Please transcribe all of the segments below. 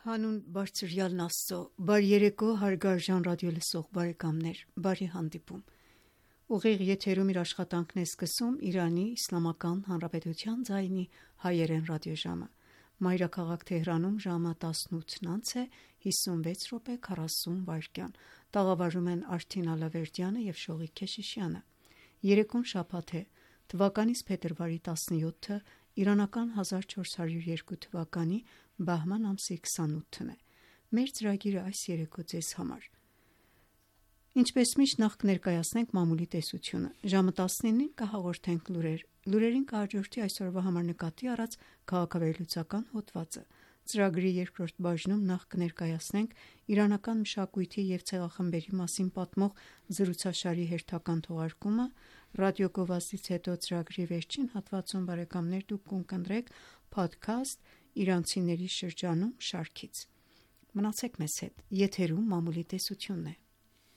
Հանուն բարձրյալն Աստծո, բարի երեկո հարգարժան ռադիո լսող բարեկամներ, բարի հանդիպում։ Ուղիղ եթերում իր աշխատանքն է սկսում Իրանի Իսլամական Հանրապետության ձայնի հայերեն ռադիոժամը։ Մայրաքաղաք Թեհրանում ժամը 18:56:40 Տաղավարում են Արթին Ալավերդյանը եւ Շողիկ Քեշիշյանը։ Երեկոն շաբաթ է, թվականից փետրվարի 17-ը, իրանական 1402 թվականի բահման ամսի 28-ն է։ Մեր ծրագիրը այս երեկո ձեզ համար։ Ինչպես միշտ նախ կներկայացնենք մամուլի տեսությունը։ Ժամը 19-ին կհաղորդենք լուրեր։ Լուրերին կհաջորդի այսօրվա համար նկատի առած քաղաքավերլուծական հոդվածը։ Ծրագրի երկրորդ բաժնում նախ կներկայացնենք իրանական մշակույթի եւ ցեղախմբերի մասին պատմող զրուցաշարի հերթական թողարկումը, ռադիոգովազդից հետո ծրագրի վերջին հատվածում բարեկամներ դուք կընտրեք podcast Իրանցիների շրջանում շարքից։ Մնացեք մեզ հետ, եթերում մամուլի տեսությունն է։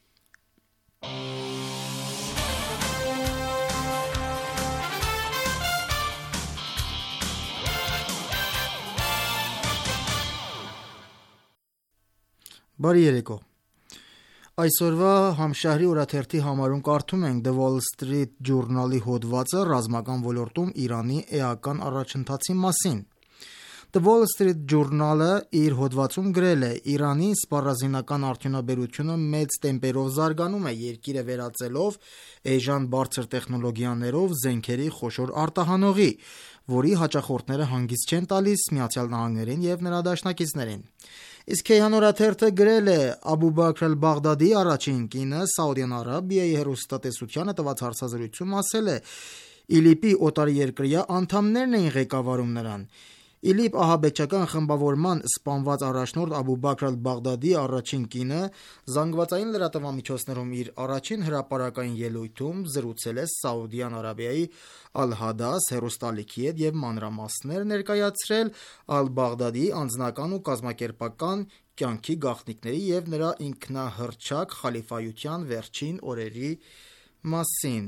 Բարի երեկո։ Այսօրվա Համշահրի օրաթերթի համարում կարդում ենք The Wall Street Journal-ի հոդվածը ռազմական ոլորտում Իրանի էական առաջընթացի մասին։ The Wall Street Journal-ը իր հոդվածում գրել է. Իրանի սպառազինական արդյունաբերությունը մեծ տեմպերով զարգանում է, երկիրը վերածելով էժան բարձր տեխնոլոգիաներով զենքերի խոշոր արտահանողի, որի հաճախորդները հանգիստ չեն տալիս ԱՄՆ-ին եւ նրա դաշնակիցներին։ Իսկ Քեհան օրաթերթը գրել է. Աբու Բաքր ալ-Բաղդադի առաջին կինը Սաուդյան Արաբիայի հեռուստատեսությանը տված հարցազրույցում ասել է. ԻԼԻՊ-ի օտարերկրյա անդամներն էին ղեկավարում նրան։ ԻԼԻՊ ահաբեկչական խմբավորման սպանված առաջնորդ Աբու Բաքր ալ-Բաղդադի առաջին կինը զանգվածային լրատվամիջոցներում իր առաջին հրապարակային ելույթում զրուցել է Սաուդյան Արաբիայի Ալ-Հադաս հեռուստաալիքի հետ եւ մանրամասներ ներկայացրել Ալ-Բաղդադի անձնական ու կազմակերպական կյանքի գաղտնիքների եւ նրա ինքնահռչակ խալիֆայության վերջին օրերի մասին։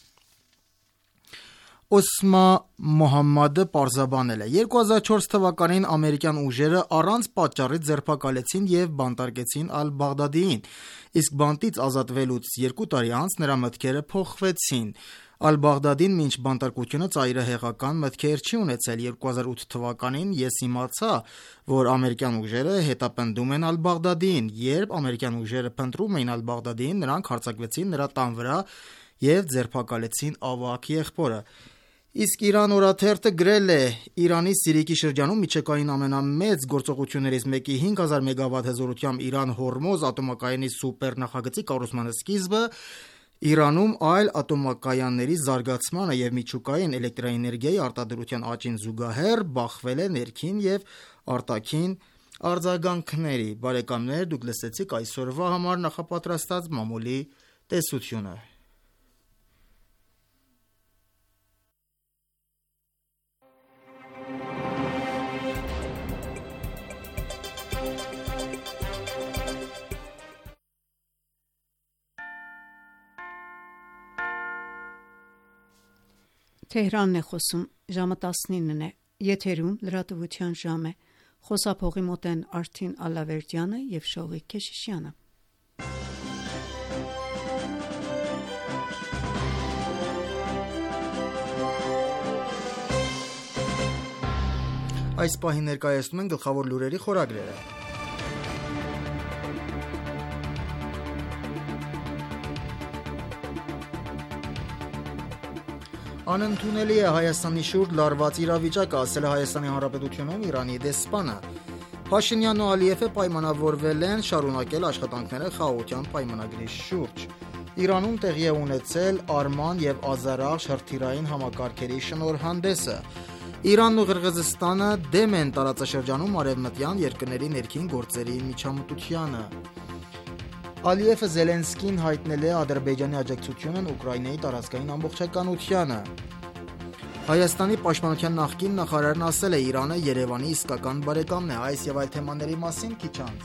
Օսմա Մոհամմադը պարզաբանել է. 2004 թվականին ամերիկյան ուժերը առանց պատճառի ձերբակալեցին եւ բանտարկեցին Ալ-Բաղդադիին, իսկ բանտից ազատվելուց 2 տարի անց նրա մտքերը փոխվեցին։ Ալ-Բաղդադին մինչ բանտարկությունը ծայրահեղական մտքեր չի ունեցել։ 2008 թվականին ես իմացա, որ ամերիկյան ուժերը հետապնդում են Ալ-Բաղդադիին։ Երբ ամերիկյան ուժերը փնտրում էին Ալ-Բաղդադիին, նրանք հարձակվեցին նրա տան վրա եւ ձերբակալեցին ավագ եղբորը։ Իսկ Իրան օրաթերթը գրել է. Իրանի Սիրիկի շրջանում միջուկային ամենամեծ գործողություններից մեկի 5000 մեգավատ հզորությամբ Իրան-Հորմոզ ատոմակայանի սուպեր նախագծի կառուցման սկիզբը Իրանում այլ ատոմակայանների զարգացմանը եւ միջուկային էլեկտրաէներգիայի արտադրության աճին զուգահեռ բախվել է ներքին եւ արտաքին արձագանքների։ Բարեկամներ, դուք լսեցիք այսօրվա համար նախապատրաստած մամուլի տեսությունը։ Թեհրանն է խոսում, ժամը 19-ն է, եթերում լրատվության ժամ է, խոսափողի մոտ են Արթին Ալավերդյանը եւ Շողիկ Քեշիշյանը։ Այս պահին ներկայացնում ենք գլխավոր լուրերի խորագրերը։ Անընդունելի է Հայաստանի շուրջ լարված իրավիճակը, ասել է Հայաստանի Հանրապետությունում Իրանի դեսպանը։ Փաշինյանն ու Ալիևը պայմանավորվել են շարունակել աշխատանքները խաղաղության պայմանագրի շուրջ։ Իրանում տեղի է ունեցել Արման եւ Ազարախշ հրթիռային համակարգերի շնորհանդեսը։ Իրանն ու Ղրղըզստանը դեմ են տարածաշրջանում արևմտյան երկրների ներքին գործերի միջամտությանը։ Ալիևը Զելենսկին հայտնել է Ադրբեջանի աջակցությունն Ուկրաինայի տարածքային ամբողջականությանը։ Հայաստանի պաշտպանության նախկին նախարարն ասել է Իրանը Երևանի իսկական բարեկամն է, այս եւ այլ թեմաների մասին քիչ անց։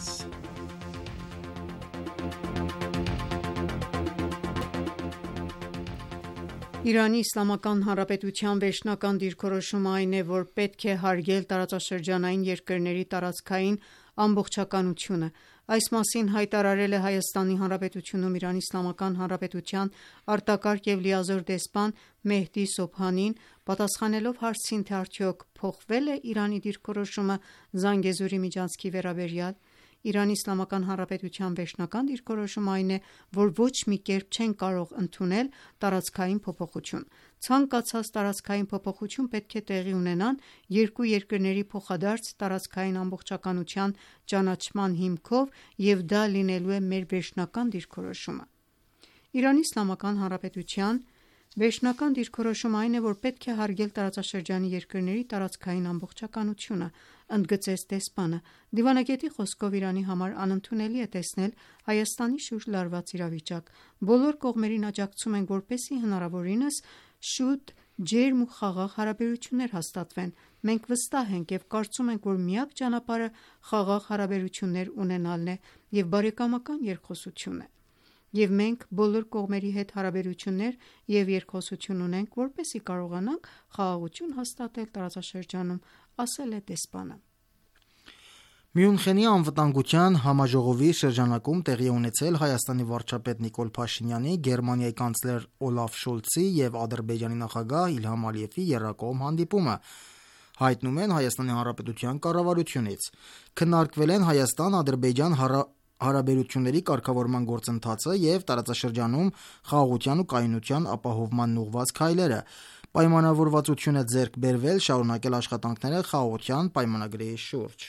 Իրանի Իսլամական Հանրապետության վերջնական դիրքորոշումը այն է, որ պետք է հարգել տարածաշրջանային երկրների տարածքային ամբողջականությունը։ Այս մասին հայտարարել է Հայաստանի Հանրապետությունում Իրանի Իսլամական Հանրապետության արտակարգ և լիազոր դեսպան Մեհդի Սոբհանին, պատասխանելով հարցին, թե արդյոք փոխվե՞լ է Իրանի դիրքորոշումը Զանգեզուրի միջանցքի վերաբերյալ։ Իրանի Իսլամական Հանրապետության վերջնական դիրքորոշումը այն է, որ ոչ մի կերպ չեն կարող ընդունել տարածքային փոփոխություն։ Ցանկացած տարածքային փոփոխություն պետք է տեղի ունենան երկու երկրների փոխադարձ տարածքային ամբողջականության ճանաչման հիմքով, և դա լինելու է մեր վերջնական դիրքորոշումը։ Իրանի Իսլամական Հանրապետության վերջնական դիրքորոշումը այն է, որ պետք է հարգել տարածաշրջանի երկրների տարածքային ամբողջականությունը, ընդգծեց դեսպանը։ Դիվանագետի խոսքով Իրանի համար անընդունելի է տեսնել Հայաստանի շուրջ լարված իրավիճակ։ Բոլոր կողմերին աջակցում ենք, որպեսզի հնարավորինս շուտ ջերմ ու խաղաղ հարաբերություններ հաստատվեն։ Մենք վստահ ենք և կարծում ենք, որ միակ ճանապարհը խաղաղ հարաբերություններ ունենալն է և բարեկամական երկխոսություն է, և մենք բոլոր կողմերի հետ հարաբերություններ և երկխոսություն ունենք, որպեսզի կարողանանք խաղաղություն հաստատել տարածաշրջանում, ասել է դեսպանը։ Մյունխենի անվտանգության համաժողովի շրջանակում տեղի ունեցել Հայաստանի վարչապետ Նիկոլ Փաշինյանի, Գերմանիայի կանցլեր Օլաֆ Շոլցի և Ադրբեջանի նախագահ Իլհամ Ալիևի եռակողմ հանդիպումը, հայտնում են Հայաստանի Հանրապետության կառավարությունից։ Քննարկվել են Հայաստան-Ադրբեջան հարաբերությունների կարգավորման գործընթացը և տարածաշրջանում խաղաղության ու կայունության ապահովմանն ուղղված քայլերը։ Պայմանավորվածություն է ձեռք բերվել շարունակել աշխատանքները խաղաղության պայմանագրի շուրջ։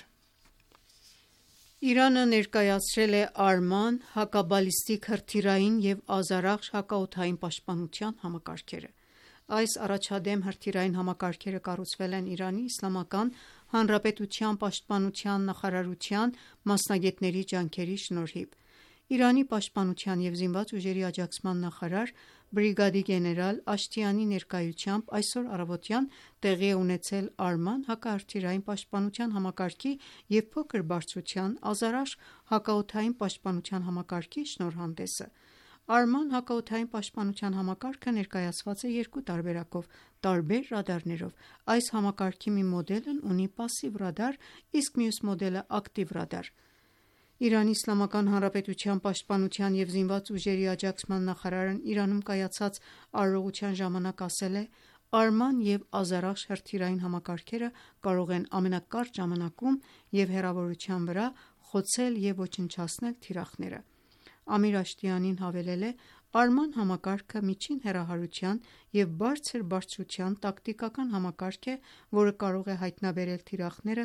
Իրանը ներկայացրել է Արման հակաբալիստիկ հրթիռային և Ազարախշ հակաօդային պաշտպանության համակարգերը։ Այս առաջադեմ հրթիռային համակարգերը կառուցվել են Իրանի Իսլամական Հանրապետության պաշտպանության նախարարության մասնագետների ջանքերի շնորհիվ։ Իրանի պաշտպանության և զինված ուժերի աջակցման նախարար բրիգադի գեներալ Աշթիանի ներկայությամբ այսօր առավոտյան տեղի է ունեցել Արման հակահրթիռային պաշտպանության համակարգի և փոքր բարձրության Ազարախշ հակաօդային պաշտպանության համակարգի շնորհանդեսը։ Արման հակաօդային պաշտպանության համակարգը ներկայացված է երկու տարբերակով՝ տարբեր ռադարներով։ Այս համակարգի մի մոդելն ունի պասիվ ռադար, իսկ մյուս մոդելը ակտիվ ռադար։ Իրանի Իսլամական Հանրապետության պաշտպանության և զինված ուժերի աջակցման նախարարն Իրանում կայացած արարողության ժամանակ ասել է. «Արման և Ազարախշ հրթիռային համակարգերը կարող են ամենակարճ ժամանակում և հեռավորության վրա խոցել և ոչնչացնել թիրախները»։ Ամիր Աշտիանին հավելել է. «Արման համակարգը միջին հեռահարության և բարձր բարձրության տակտիկական համակարգ է, որը կարող է հայտնաբերել թիրախները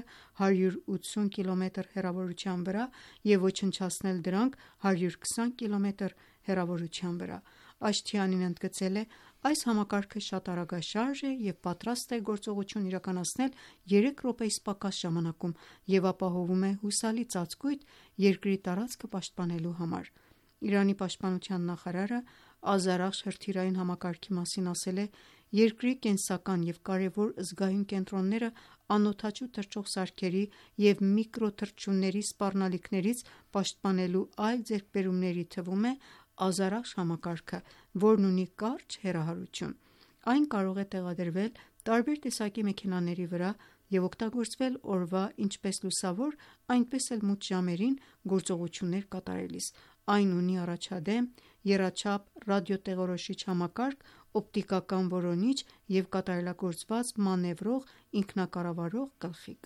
180 կմ հեռավորության վրա և ոչնչացնել դրանք 120 կմ հեռավորության վրա»։ Աշթիանին ընդգծել է. «Այս համակարգը շատ արագաշարժ է և պատրաստ է գործողություն իրականացնել 3 րոպեից պակաս ժամանակում և ապահովում է հուսալի ծածկույթ երկրի տարածքը պաշտպանելու համար»։ Իրանի պաշտպանության նախարարը Ազարախշ հրթիռային համակարգի մասին ասել է. «Երկրի կենսական և կարևոր զգայուն կենտրոնները անօդաչու թռչող սարքերի և միկրոթռչունների սպառնալիքներից պաշտպանելու այլ ձեռքբերումների թվում է Ազարախշ համակարգը, որն ունի կարճ հեռահարություն։ Այն կարող է տեղադրվել տարբեր տեսակի մեքենաների վրա և օգտագործվել օրվա ինչպես լուսավոր, այնպես էլ մութ ժամերին գործողություններ կատարելիս։ Այն ունի առաջադեմ, եռաչափ ռադիոտեղորոշիչ համակարգ, օպտիկական որոնիչ և կատարելագործված մանևրող ինքնակառավարող գլխիկ»։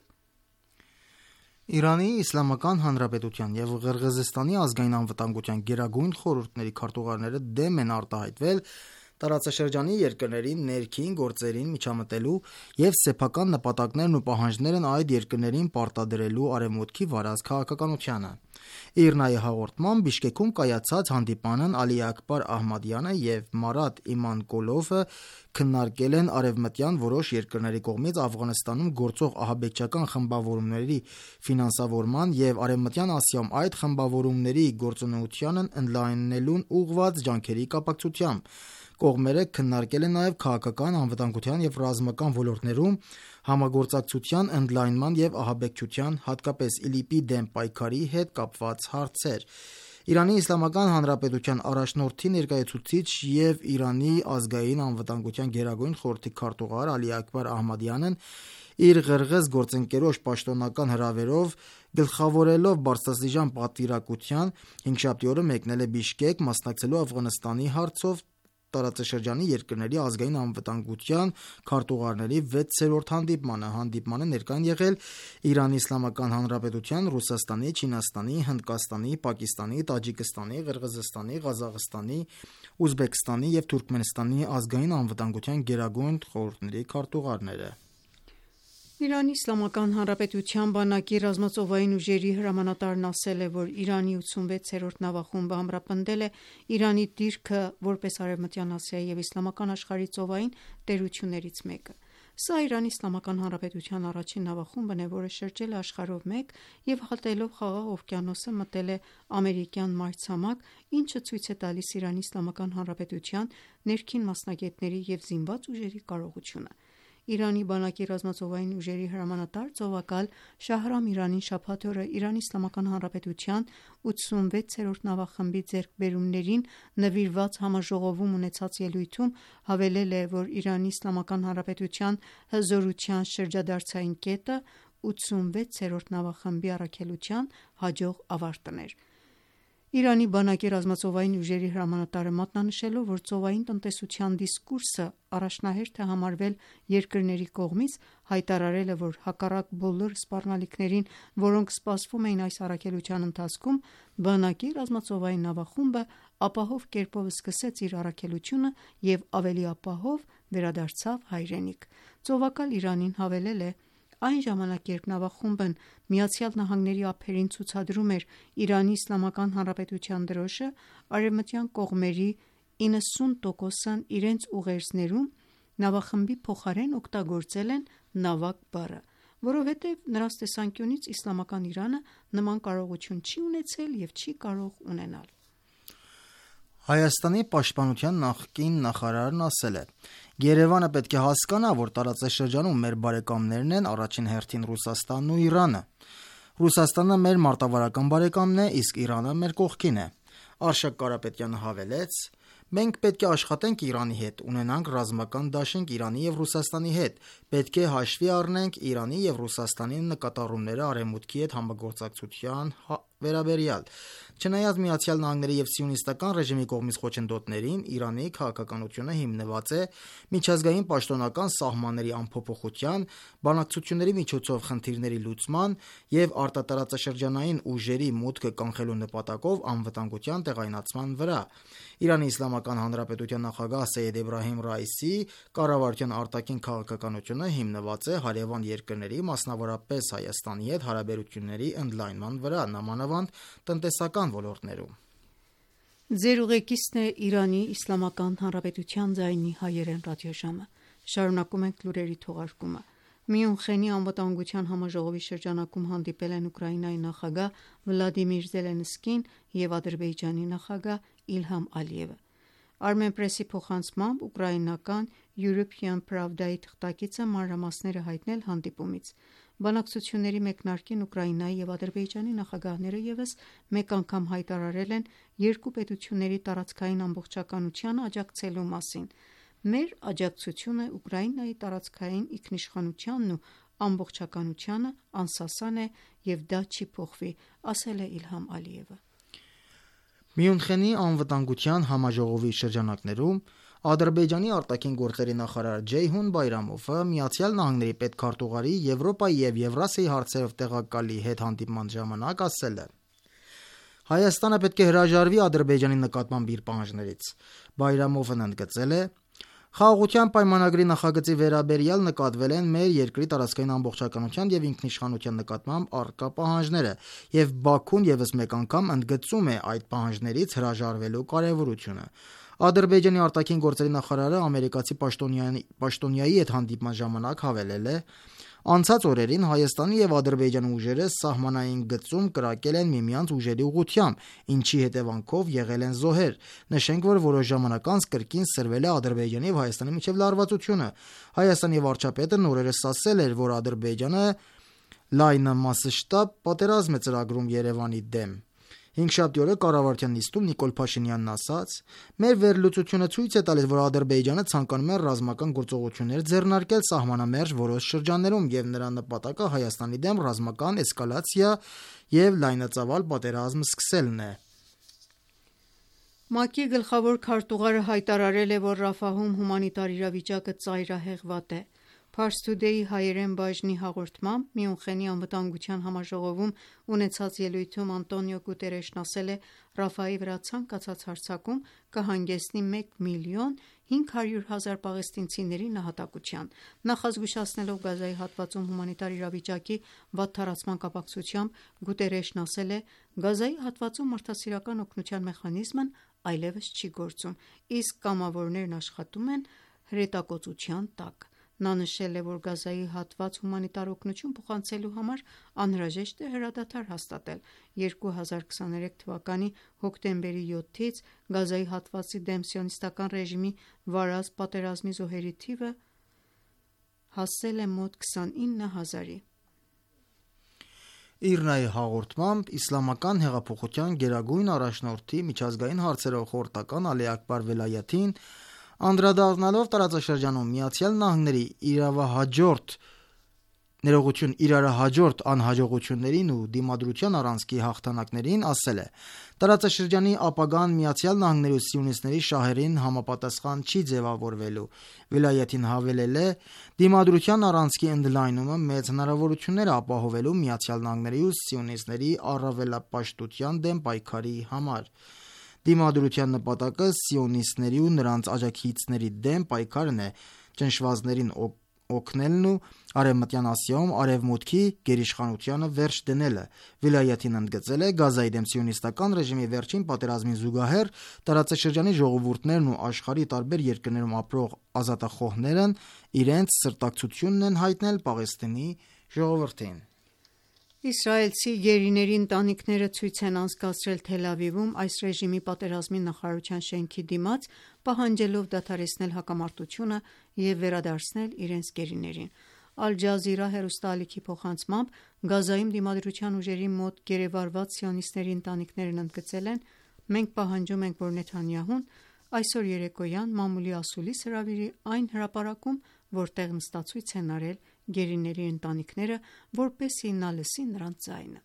Իրանի Իսլամական Հանրապետության և Ղրղըզստանի ազգային անվտանգության գերագույն խորհուրդների քարտուղարները դեմ են արտահայտվել տարածաշրջանի երկրների ներքին գործերին միջամտելու և սեփական նպատակներն ու պահանջներն այդ երկրներին պարտադրելու Արևմուտքի վարած քաղաքականությանը։ ԻՌՆԱ-ի հաղորդմամբ Բիշկեքում կայացած հանդիպանն Ալի Աքբար Ահմադյանը և Մարատ Իմանկոլովը քննարկել են արևմտյան որոշ երկրների կողմից Աֆղանստանում գործող ահաբեկչական խմբավորումների ֆինանսավորման և Արևմտյան Ասիայում այդ խմբավորումների գործունեությանն ընդլայնելուն ուղղված ջանքերի կապակցությամբ։ Կողմերը քննարկել են նաև քաղաքական, անվտանգության և ռազմական ոլորտներում համագործակցության ընդլայնման և ահաբեկչության, հատկապես ԻԼԻՊ-ի դեմ պայքարի հետ կապված հարցեր։ Իրանի Իսլամական Հանրապետության առաջնորդի ներկայացուցիչ եւ Իրանի ազգային անվտանգության գերագույն խորհրդի քարտուղար Ալի Աքբար Ահմադյանն իր ղրղեզ գործընկերոջ պաշտոնական հրավերով գլխավորելով բարձրաստիճան պատվիրակության հինգշաբթի օրը մեկնել է Բիշկեք, մասնակցելու Աֆղանստանի հարցով տարածաշրջանի երկրների ազգային անվտանգության քարտուղարների 6-րդ հանդիպմանը։ Հանդիպմանը ներկա են եղել Իրանի Իսլամական Հանրապետության, Ռուսաստանի, Չինաստանի, Հնդկաստանի, Պակիստանի, Տաջիկստանի, Ղրղզստանի, Ղազախստանի, Ուզբեկստանի եւ Թուրքմենստանի ազգային անվտանգության գերագույն խորհուրդների քարտուղարները։ Իրանի Իսլամական Հանրապետության բանակի ռազմածովային ուժերի հրամանատարն ասել է, որ Իրանի 86-րդ նավախումբը ամրապնդել է Իրանի դիրքը որպես Արևմտյան Ասիայի և իսլամական աշխարհի ծովային տերություններից մեկը։ Սա Իրանի Իսլամական Հանրապետության առաջին նավախումբն է, որը շրջել է աշխարհով մեկ և հատելով Խաղաղ օվկիանոսը մտել է ամերիկյան մայրցամաք, ինչը ցույց է տալիս Իրանի Իսլամական Հանրապետության ներքին մասնագետների և զինված ուժերի կարողությունը։ Իրանի բանակի ռազմածովային ուժերի հրամանատար ծովակալ Շահրամ Իրանին շաբաթ օրը Իրանի Իսլամական Հանրապետության 86-րդ նավախմբի ձեռքբերումներին նվիրված համաժողովում ունեցած ելույթում հավելել է, որ Իրանի Իսլամական Հանրապետության հզորության շրջադարձային կետը 86-րդ նավախմբի առաքելության հաջող ավարտն էր։ Իրանի բանակի ռազմածովային ուժերի հրամանատարը մատնանշելով, որ ծովային տնտեսության դիսկուրսը առաջնահերթ է համարվել երկրների կողմից, հայտարարել է, որ հակառակ բոլոր սպառնալիքներին, որոնք սպասվում էին այս առաքելության ընթացքում, բանակի ռազմածովային նավախումբը ապահով կերպով սկսեց իր առաքելությունը և ավելի ապահով վերադարձավ հայրենիք։ Ծովակալ Իրանին հավելել է. Այն ժամանակ, երբ նավախումբն ԱՄՆ-ի ափերին ցուցադրում էր Իրանի Իսլամական Հանրապետության դրոշը, արևմտյան կողմերի 90%-ն իրենց ուղերձներում նավախմբի փոխարեն օգտագործել են նավակ բառը, որովհետև նրանց տեսանկյունից իսլամական Իրանը նման կարողություն չի ունեցել և չի կարող ունենալ։ Հայաստանի պաշտպանության նախկին նախարարն ասել է. Երևանը պետք է հասկանա, որ տարածաշրջանում մեր բարեկամներն են առաջին հերթին Ռուսաստանն ու Իրանը։ Ռուսաստանը մեր մարտավարական բարեկամն է, իսկ Իրանը մեր կողքին է։ Արշակ Կարապետյանը հավելեց. Մենք պետք է աշխատենք Իրանի հետ, ունենանք ռազմական դաշինք Իրանի և Ռուսաստանի հետ, պետք է հաշվի առնենք Իրանի և Ռուսաստանի նկատառումները արևմուտքի հետ համագործակցության վերաբերյալ։ Չնայած ԱՄՆ-ի և սիոնիստական ռեժիմի կողմից խոչընդոտներին, Իրանի քաղաքականությունը հիմնված է միջազգային պաշտոնական սահմանների անփոփոխության, բանակցությունների միջոցով խնդիրների լուծման և արտատարածաշրջանային ուժերի մուտքը կանխելու նպատակով անվտանգության տեղայնացման վրա։ Իրանի Իսլամական Հանրապետության նախագահ Սեյեդ Էբրահիմ Ռայիսի կառավարության արտաքին քաղաքականությունը հիմնված է հարևան երկրների, մասնավորապես Հայաստանի հետ հարաբերությունների ընդլայնման վրա, նամանավանդ տնտեսական ոլորտներում։ Ձեր ուղեկիցն է Իրանի Իսլամական Հանրապետության ձայնի հայերեն ռադիոժամը։ Շարունակում ենք լուրերի թողարկումը։ Մյունխենի անվտանգության համաժողովի շրջանակում հանդիպել են Ուկրաինայի նախագահ Վլադիմիր Զելենսկին և Ադրբեջանի նախագահ Իլհամ Ալիևը։ Armenpress-ի փոխանցմամբ ուկրաինական European Pravda-ի թղթակիցը մանրամասները հայտնել հանդիպումից։ Բանակցությունների մեկնարկին Ուկրաինայի և Ադրբեջանի նախագահները ևս մեկ անգամ հայտարարել են երկու պետությունների տարածքային ամբողջականությանը աջակցելու մասին։ Մեր աջակցությունը Ուկրաինայի տարածքային ինքնիշխանությանն ու ամբողջականությանը անսասան է և դա չի փոխվի, ասել է Իլհամ Ալիևը։ Մյունխենի անվտանգության համաժողովի շրջանակներում Ադրբեջանի արտաքին գործերի նախարար Ջեյհուն Բայրամովը ԱՄՆ-ի պետքարտուղարի Եվրոպայի և Եվրասիայի հարցերով տեղակալի հետ հանդիպման ժամանակ ասել է. Հայաստանը պետք է հրաժարվի Ադրբեջանի նկատմամբ իր պահանջներից։ Բայրամովն ընդգծել է. Խաղաղության պայմանագրի նախագծի վերաբերյալ նկատվել են մեր երկրի տարածքային ամբողջականության և ինքնիշխանության նկատմամբ առկա պահանջները, և Բաքուն ևս մեկ անգամ ընդգծում է այդ պահանջներից հրաժարվելու կարևորությունը։ Ադրբեջանի արտաքին գործերի նախարարը ամերիկացի պաշտոնյայի հետ հանդիպման ժամանակ հավելել է. Անցած օրերին Հայաստանի և Ադրբեջանի ուժերը սահմանային գծում կրակել են միմյանց ուժերի ուղղությամբ, ինչի հետևանքով եղել են զոհեր։ Նշենք, որ որոշ ժամանակ անց կրկին սրվել է Ադրբեջանի և Հայաստանի միջև լարվածությունը։ Հայաստանի վարչապետը նորերս ասել էր, որ Ադրբեջանը լայնամասշտաբ պատերազմ է ծրագրում Երևանի դեմ։ Հինգշաբթի օրը կառավարության նիստում Նիկոլ Փաշինյանն ասաց. «Մեր վերլուծությունը ցույց է տալիս, որ Ադրբեջանը ցանկանում է ռազմական գործողություններ ձեռնարկել սահմանամերժ որոշ շրջաններում եւ նրա նպատակը Հայաստանի դեմ ռազմական էսկալացիա եւ լայնածավալ պատերազմ սկսելն է»։ ՄԱԿ-ի գլխավոր քարտուղարը հայտարարել է, որ Ռաֆահում հումանիտար իրավիճակը ծայրահեղ վատ է։ Pars Today-ի հայերեն բաժնի հաղորդմամբ Մյունխենի անվտանգության համաժողովում ունեցած ելույթում Անտոնիո Գուտերեշն ասել է, Ռաֆայի վրա ցանկացած հարձակում կհանգեցնի 1.5 միլիոն պաղեստինցիների նահատակության։ Նախազգուշացնելով Գազայի հատվածում հումանիտար իրավիճակի վատթարացման կապակցությամբ Գուտերեշն ասել է. «Գազայի հատվածում մարդասիրական օգնության մեխանիզմն այլևս չի գործում, իսկ կամավորներն աշխատում են հրետակոծության տակ»։ Նա նշել է, որ Գազայի հատված հումանիտար օգնություն փոխանցելու համար անհրաժեշտ է հրադադար հաստատել։ 2023 թվականի հոկտեմբերի 7-ից Գազայի հատվածի դեմ սիոնիստական ռեժիմի վարած պատերազմի զոհերի թիվը հասել է մոտ 29,000-ի։ ԻՌՆԱ-ի հաղորդմամբ Իսլամական հեղափոխության գերագույն առաջնորդի միջազգային հարցերով խորհրդական Ալի Աքբար Վելայաթին անդրադառնալով տարածաշրջանում ԱՄՆ-ի իրարահաջորդ անհաջողություններին ու դիմադրության առանցքի հաղթանակներին ասել է. «Տարածաշրջանի ապագան ԱՄՆ-ի ու սիոնիստների շահերին համապատասխան չի ձևավորվելու»։ Վելայաթին հավելել է. «Դիմադրության առանցքի ընդլայնումը մեծ հնարավորություններ է ապահովելու ԱՄՆ-ի ու սիոնիստների առավելապաշտության դեմ պայքարի համար։ Դիմադրության նպատակը սիոնիստների ու նրանց աջակիցների դեմ պայքարն է, ճնշվածներին օգնելն ու Արևմտյան Ասիայում Արևմուտքի գերիշխանությանը վերջ դնելը»։ Վելայաթին ընդգծել է. «Գազայի դեմ սիոնիստական ռեժիմի վերջին պատերազմին զուգահեռ տարածաշրջանի ժողովուրդներն ու աշխարհի տարբեր երկրներում ապրող ազատախոհներն իրենց սրտակցությունն են հայտնել Պաղեստինի ժողովրդին»։ Իսրայելցի գերիների ընտանիքները ցույց են անցկացրել Թել Ավիվում այս ռեժիմի պատերազմի նախարարության շենքի դիմաց, պահանջելով դադարեցնել հակամարտությունը և վերադարձնել իրենց գերիներին։ Ալ Ջազիրա հեռուստաալիքի փոխանցմամբ Գազայում դիմադրության ուժերի մոտ գերեվարված սիոնիստների ընտանիքներն ընդգծել են. «Մենք պահանջում ենք, որ Նեթանյահուն այսօր երեկոյան մամուլի ասուլիս հրավիրի այն հրապարակում, որտեղ նստացույց են արել գերիների ընտանիքները, որպեսզի նա լսի նրանց ձայնը»։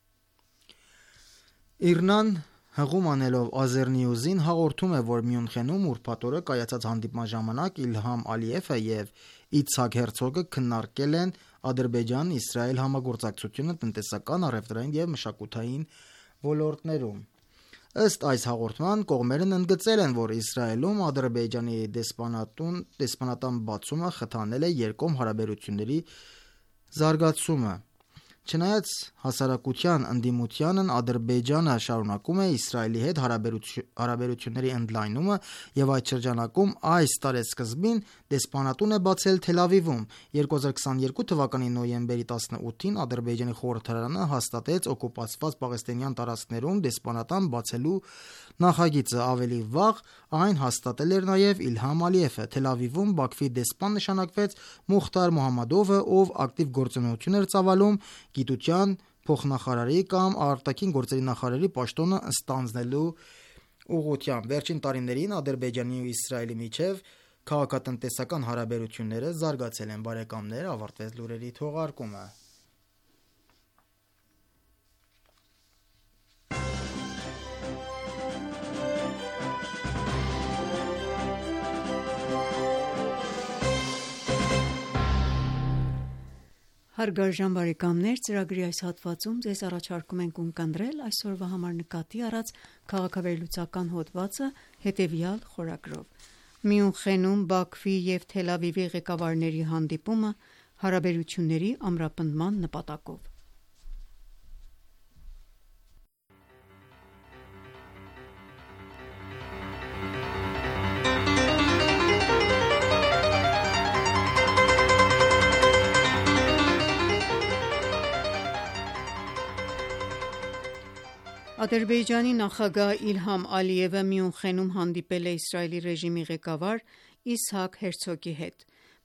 ԻՌՆԱ-ն հղում անելով Azer News-ին հաղորդում է, որ Մյունխենում ուրբաթ օրը կայացած հանդիպման ժամանակ Իլհամ Ալիևը և Իցհակ Հերցոգը քննարկել են Ադրբեջան-Իսրայել համագործակցությունը տնտեսական, առևտրային և մշակութային ոլորտներում։ Ըստ այս հաղորդման կողմերն ընդգծել են, որ Իսրայելում Ադրբեջանի դեսպանատան բացումը խթանել է երկկողմ հարաբերությունների զարգացումը։ Չնայած հասարակության ընդդիմությանն Ադրբեջանը շարունակում է Իսրայելի հետ հարաբերությունների ընդլայնումը և այդ շրջանակում այս տարեսկզբին դեսպանատուն է բացել Թել Ավիվում։ 2022 թվականի նոյեմբերի 18-ին Ադրբեջանի խորհրդարանը հաստատեց օկուպացված պաղեստինյան տարածքներում դեսպանատան բացելու նախագիծը։ Ավելի վաղ այն հաստատել էր նաև Իլհամ Ալիևը։ Թել Ավիվում Բաքվի դեսպան նշանակվեց Մուխտար Մոհամմադովը, ով ակտիվ գործունեություն էր ծավալում գիտության փոխնախարարի կամ արտաքին գործերի նախարարի պաշտոնը ստանձնելու ուղղությամբ։ Վերջին տարիներին Ադրբեջանի ու Իսրայելի միջև քաղաքատնտեսական հարաբերությունները զարգացել են։ Բարեկամներ, ավարտվեց լուրերի թողարկումը։ Հարգարժան բարեկամներ, ծրագրի այս հատվածում ձեզ առաջարկում ենք ունկնդրել այսօրվա համար նկատի առած քաղաքավերլուծական հոդվածը հետևյալ խորագրով. Մյունխենում Բաքվի և Թել Ավիվի ղեկավարների հանդիպումը հարաբերությունների ամրապնդման նպատակով։ Ադրբեջանի նախագահ Իլհամ Ալիևը Մյունխենում հանդիպել է Իսրայելի ռեժիմի ղեկավար Իսհակ Հերցոգի հետ։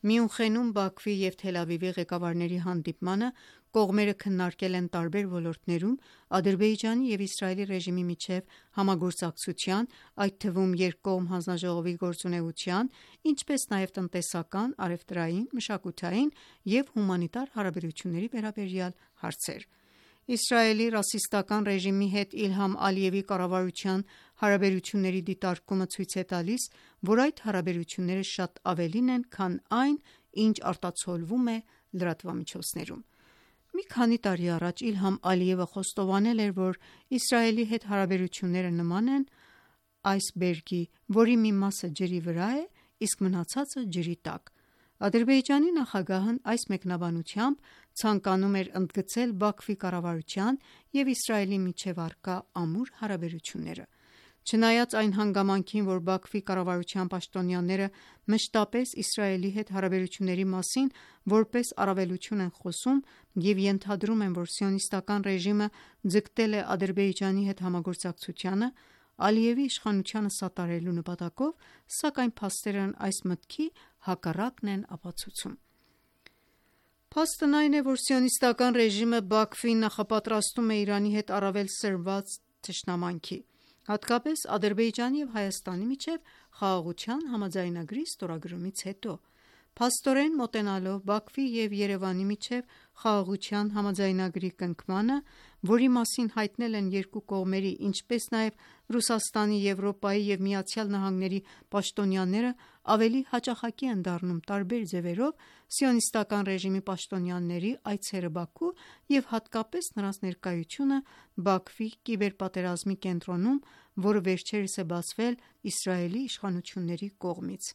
Մյունխենում Բաքվի և Թել Ավիվի ղեկավարների հանդիպմանը կողմերը քննարկել են տարբեր ոլորտներում Ադրբեջանի և Իսրայելի ռեժիմի միջև համագործակցության, այդ թվում երկկողմ հանձնաժողովի գործունեության, ինչպես նաև տնտեսական, առևտրային, մշակութային և հումանիտար հարաբերությունների վերաբերյալ հարցեր։ Իսրայելի ռասիստական ռեժիմի հետ Իլհամ Ալիևի կառավարության հարաբերությունների դիտարկումը ցույց է տալիս, որ այդ հարաբերությունները շատ ավելին են, քան այն, ինչ արտացոլվում է լրատվամիջոցներում։ Մի քանի տարի առաջ Իլհամ Ալիևը խոստովանել էր, որ Իսրայելի հետ հարաբերությունները նման են այսբերգի, որի մի մասը ջրի վրա է, իսկ մնացածը ջրի տակ։ Ադրբեջանի նախագահն այս մեկնաբանությամբ ցանկանում էր ընդգծել Բաքվի կառավարության և Իսրայելի միջև առկա ամուր հարաբերությունները։ Չնայած այն հանգամանքին, որ Բաքվի կառավարության պաշտոնյաները մշտապես Իսրայելի հետ հարաբերությունների մասին որպես առավելություն են խոսում և ենթադրում են, որ Սիոնիստական ռեժիմը ձգտել է Ադրբեջանի հետ համագործակցությանը, Ալիևի իշխանությանը սատարելու նպատակով, սակայն փաստերն այս մտքի հակառակն են ապացուցում։ Փաստն այն է, որ Սիոնիստական ռեժիմը Բաքվին նախապատրաստում է Իրանի հետ առավել սրված թշնամանքի, հատկապես Ադրբեջանի և Հայաստանի միջև խաղաղության համաձայնագրի ստորագրումից հետո։ Փաստորեն մոտենալով Բաքվի և Երևանի միջև խաղաղության համաձայնագրի կնքմանը, որի մասին հայտնել են երկու կողմերի, ինչպես նաև Ռուսաստանի, Եվրոպայի և ԱՄՆ-ի պաշտոնյաները, ավելի հաճախակի են դառնում տարբեր ձևերով Սիոնիստական ռեժիմի պաշտոնյաների այցերը Բաքու և հատկապես նրանց ներկայությունը Բաքվի կիբերպատերազմի կենտրոնում, որը վերջերս է բացվել Իսրայելի իշխանությունների կողմից։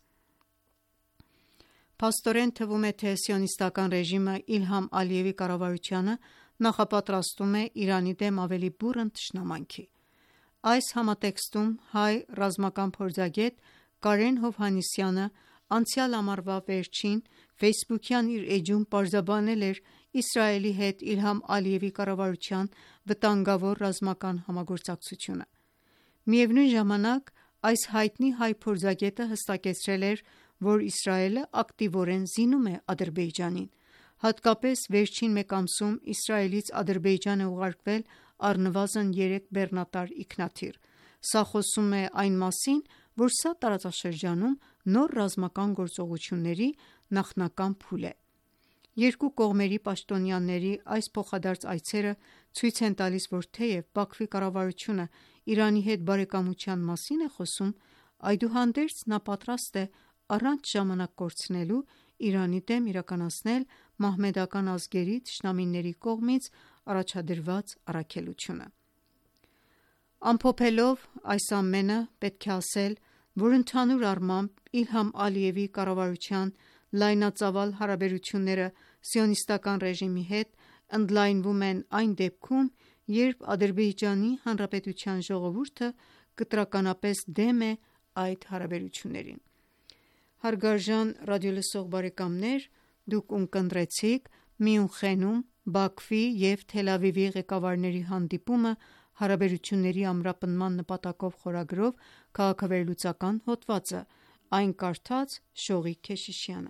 Փաստորեն թվում է, թե Սիոնիստական ռեժիմը Իլհամ Ալիևի կառավարությանը նախապատրաստում է Իրանի դեմ ավելի բուռն թշնամանքի։ Այս համատեքստում հայ ռազմական փորձագետ Կարեն Հովհաննիսյանը անցյալ ամառվա վերջին ֆեյսբուքյան իր էջում պարզաբանել էր Իսրայելի հետ Իլհամ Ալիևի կառավարության վտանգավոր ռազմական համագործակցությունը։ Միևնույն ժամանակ այս հայտնի հայ փորձագետը հստակեցրել էր, որ Իսրայելը ակտիվորեն զինում է Ադրբեջանին։ Հատկապես վերջին մեկ ամսում Իսրայելից Ադրբեջան է ուղարկվել առնվազն 3 բեռնատար ինքնաթիռ։ Սա խոսում է այն մասին, որ սա տարածաշրջանում նոր ռազմական գործողությունների նախնական փուլ է։ Երկու կողմերի պաշտոնյաների այս փոխադարձ այցերը ցույց են տալիս, որ թեև Բաքվի կառավարությունը Իրանի հետ բարեկամության մասին է խոսում, այդուհանդերձ նա պատրաստ է առանց ժամանակ կորցնելու Իրանի դեմ իրականացնել մահմեդական ազգերի թշնամիների կողմից առաջադրված առաքելությունը։ Ամփոփելով այս ամենը, պետք է ասել, որ ընդհանուր առմամբ Իլհամ Ալիևի կառավարության լայնածավալ հարաբերությունները Սիոնիստական ռեժիմի հետ ընդլայնվում են այն դեպքում, երբ Ադրբեջանի Հանրապետության ժողովուրդը կտրականապես դեմ է այդ հարաբերություններին։ Հարգարժան ռադիոլսող բարեկամներ, դուք ունկնդրեցիք Մյունխենում Բաքվի և Թել Ավիվի ղեկավարների հանդիպումը հարաբերությունների ամրապնդման նպատակով խորագրով քաղաքավերլուծական հոդվածը։ Այն կարդաց Շողիկ Քեշիշյանը։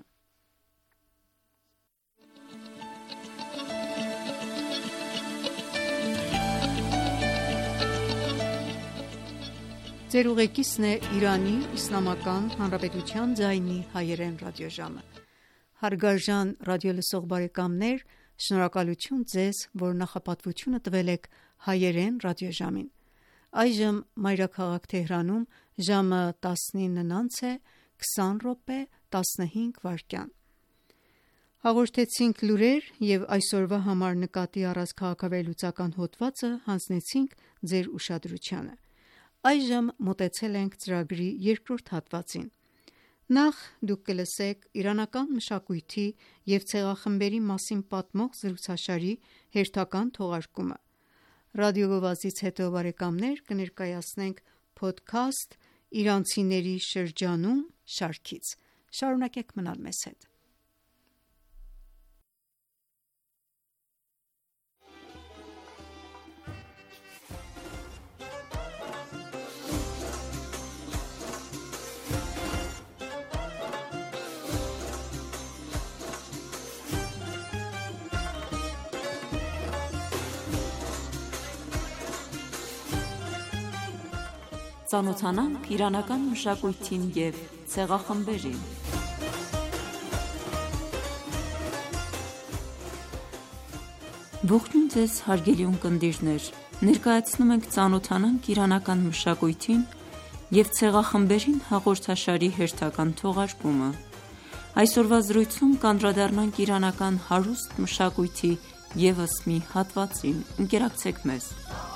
Հարգարժան ռադիոլսող բարեկամներ, շնորհակալություն ձեզ, որ նախապատվությունը տվել եք հայերեն ռադիոժամին։ Այժմ մայրաքաղաք Թեհրանում ժամը 19:20 Հաղորդեցինք լուրեր և այսօրվա համար նկատի առած քաղաքավերլուծական հոդվածը հանձնեցինք ձեր ուշադրությանը։ Այժմ մոտեցել ենք ծրագրի երկրորդ հատվածին։ Նախ դուք կլսեք իրանական մշակույթի և ցեղախմբերի մասին պատմող զրուցաշարի հերթական թողարկումը։ Ռադիոգովազդից հետո կներկայացնենք փոդքասթ «Իրանցիների շրջանում» շարքից։ Շարունակեք մնալ մեզ հետ։ Ծանոթանանք իրանական մշակույթին և ցեղախմբերին։ Ողջույն ձեզ հարգելի ունկնդիրներ, ներկայացնում ենք «Ծանոթանանք իրանական մշակույթին և ցեղախմբերին» հաղորդաշարի հերթական թողարկումը։ Այսօրվա զրույցում կանդրադառնանք իրանական հարուստ մշակույթի ևս մի հատվածին։ Ընկերակցեք մեզ։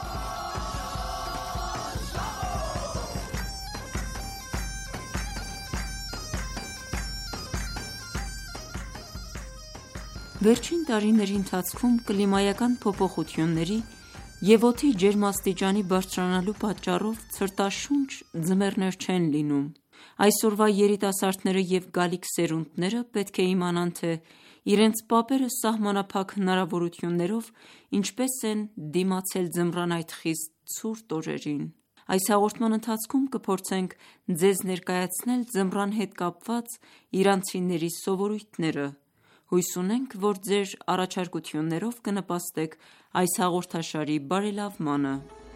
Վերջին տարիների ընթացքում կլիմայական փոփոխությունների և օդի ջերմաստիճանի բարձրանալու պատճառով ցրտաշունչ ձմեռներ չեն լինում։ Այսօրվա երիտասարդները և գալիք սերունդները պետք է իմանան, թե իրենց պապերը սահմանափակ հնարավորություններով ինչպես են դիմացել ձմռան այդ խիստ ցուրտ օրերին։ Այս հաղորդման ընթացքում կփորձենք ձեզ ներկայացնել ձմռան հետ կապված իրանցիների սովորույթները։ Հույս ունենք, որ ձեր առաջարկություններով կնպաստեք այս հաղորդաշարի բարելավմանը։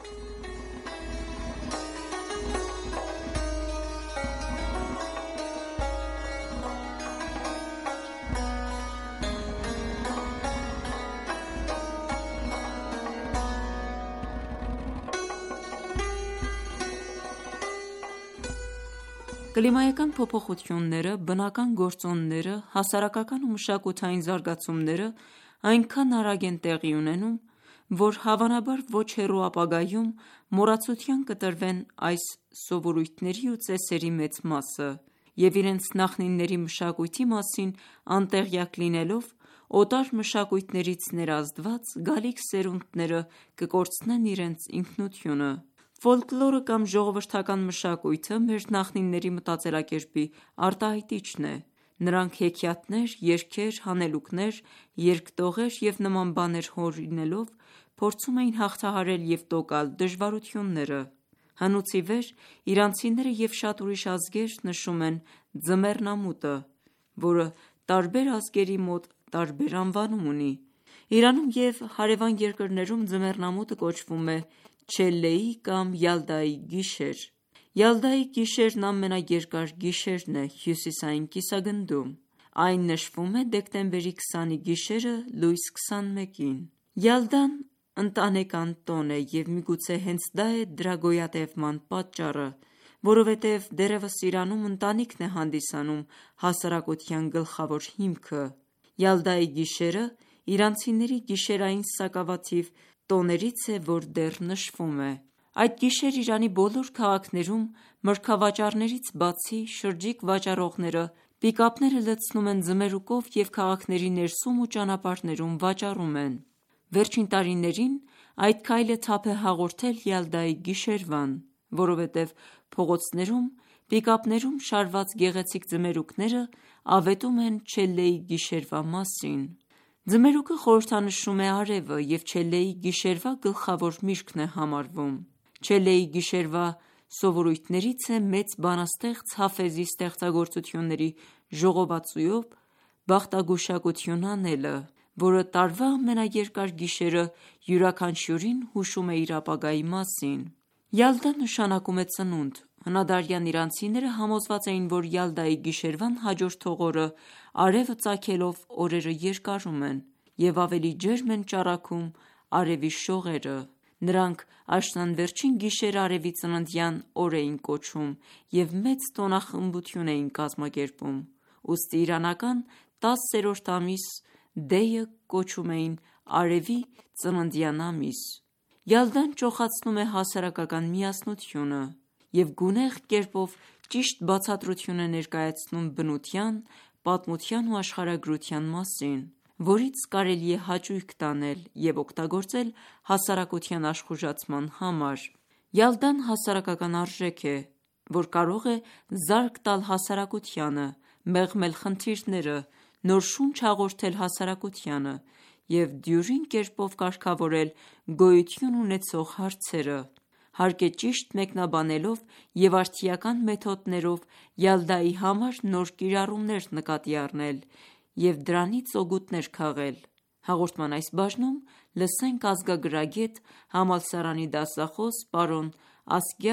Կլիմայական փոփոխությունները, բնական գործոնները, հասարակական ու մշակութային զարգացումները այնքան արագ են տեղի ունենում, որ հավանաբար ոչ հեռու ապագայում մոռացության կտրվեն այս սովորույթների ու ծեսերի մեծ մասը, և իրենց նախնիների մշակույթի մասին անտեղյակ լինելով, օտար մշակույթներից ներազդված գալիք սերունդները կկորցնեն իրենց ինքնությունը։ Ֆոլկլորը կամ ժողովրդական մշակույթը մեր նախնիների մտածելակերպի արտահայտիչն է։ Նրանք հեքիաթներ, երգեր, հանելուկներ, երկտողեր և նման բաներ հորինելով փորձում էին հաղթահարել և տոկալ դժվարությունները։ Հնուց ի վեր իրանցիները և շատ ուրիշ ազգեր նշում են ձմեռնամուտը, որը տարբեր ազգերի մոտ տարբեր անվանում ունի։ Իրանում և հարևան երկրներում ձմեռնամուտը կոչվում է Չելլեի կամ Յալդայի գիշեր։ Յալդայի գիշերն ամենաերկար գիշերն է հյուսիսային կիսագնդում։ Այն նշվում է դեկտեմբերի 20-ի գիշերը լույս 21-ին։ Յալդան ընտանեկան տոն է և միգուցե հենց դա է դրա գոյատևման պատճառը, որովհետև դեռևս Իրանում ընտանիքն է հանդիսանում հասարակության գլխավոր հիմքը։ Յալդայի գիշերը իրանցիների գիշերային սակավաթիվ տոներից է, որ դեռ նշվում է։ Այդ գիշեր Իրանի բոլոր քաղաքներում մրգավաճառներից բացի շրջիկ վաճառողները պիկապները լցնում են ձմերուկով և քաղաքների ներսում ու ճանապարհներում վաճառում են։ Վերջին տարիներին այդ քայլը թափ է հաղորդել Յալդայի գիշերվան, որովհետև փողոցներում պիկապներում շարված գեղեցիկ ձմերուկները ավետում են Չելլեի գիշերվա մասին։ Ձմերուկը խորհրդանշում է արևը և Չելլեի գիշերվա գլխավոր միրգն է համարվում։ Չելլեի գիշերվա սովորույթներից է մեծ բանաստեղծ Հաֆեզի ստեղծագործությունների ժողովածուով բախտագուշակություն անելը, որը տարվա ամենաերկար գիշերը յուրաքանչյուրին հուշում է իր ապագայի մասին։ Յալդա նշանակում է ծնունդ։ Հնադարյան իրանցիները համոզված էին, որ Յալդայի գիշերվան հաջորդող օրը արևը ծագելով օրերը երկարում են և ավելի ջերմ են ճառագում արևի շողերը։ Նրանք աշնանվերջին գիշերը արևի ծննդյան օր էին կոչում և մեծ տոնախմբություն էին կազմակերպում։ Ուստի իրանական 10-րդ ամիս Դեյը կոչում էին արևի ծննդյան ամիս։ Յալդան ճոխացնում է հասարակական միասնությունը և գունեղ կերպով ճիշտ բացատրություն է ներկայացնում բնության, պատմության ու աշխարհագրության մասին, որից կարելի է հաճույք տանել և օգտագործել հասարակության աշխուժացման համար։ Յալդան հասարակական արժեք է, որ կարող է զարկ տալ հասարակությանը, մեղմել խնդիրները, նոր շունչ հաղորդել հասարակությանը և դյուրին կերպով կարգավորել գոյություն ունեցող հարցերը։ Հարկ է ճիշտ մեկնաբանելով և արդիական մեթոդներով Յալդայի համար նոր կիրառումներ նկատի առնել և դրանից օգուտներ քաղել։ Հաղորդման այս բաժնում լսենք ազգագրագետ, համալսարանի դասախոս պարոն Ասգյար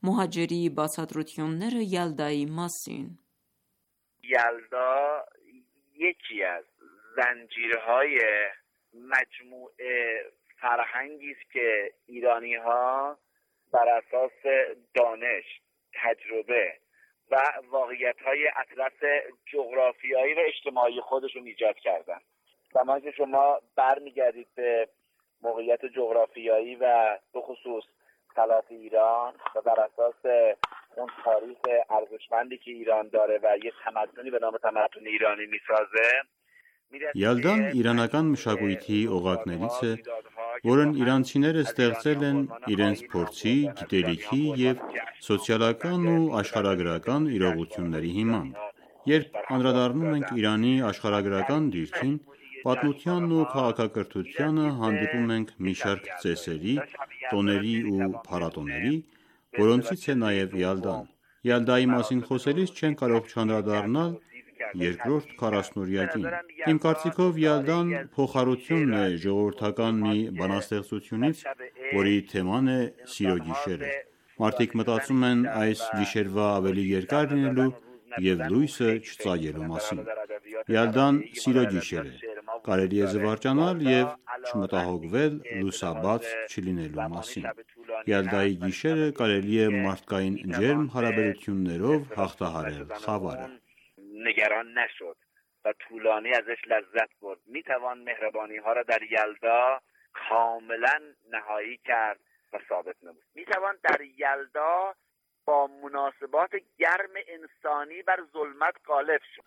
Մոհաջերի բացատրությունները Յալդայի մասին։ یلدا یکی از زنجیرهای مجموع فرهنگی است که ایرانی‌ها بر اساس دانش، تجربه و واقعیت‌های اطلس جغرافیایی و اجتماعی خودشون ایجاد کردن. زمانی که شما برمیگردید به موقعیت جغرافیایی و به خصوص خلاف ایران و بر اساس اون تاریخ ارزشمندی که ایران داره و یه تمدنی به نام تمدن ایرانی میسازه. Յալդան իրանական մշակույթի օղակներից է, որն իրանցիները ստեղծել են իրենց փորձի, գիտելիքի և սոցիալական ու աշխարհագրական իրողությունների հիման։ Երբ անդրադառնում ենք Իրանի աշխարհագրական դիրքին, պատմությանն ու քաղաքակրթությանը, հանդիպում ենք մի շարք ծեսերի, տոների ու փառատոների, որոնցից է նաև Յալդան։ Յալդայի մասին խոսելիս չեն կարող չանդրադառնալ երկրորդ 40-օրյակին։ Իմ կարծիքով Յալդան փոխառությունն է ժողովրդական մի բանաստեղծությունից, որի թեման է սիրո գիշերը։ Մարդիկ մտածում են այս գիշերվա ավելի երկար լինելու և լույսը չծագելու մասին։ Յալդան սիրո գիշեր է, կարելի է զվարճանալ և չմտահոգվել լուսաբաց չլինելու մասին։ Յալդայի գիշերը կարելի է մարդկային ջերմ հարաբերություններով հաղթահարել խավարը։ نگران نشد و طولانی ازش لذت برد. میتوان مهربانی ها را در یلدا کاملا نهایی کرد و ثابت نمود. میتوان در یلدا با مناسبات گرم انسانی بر ظلمت غالب شد.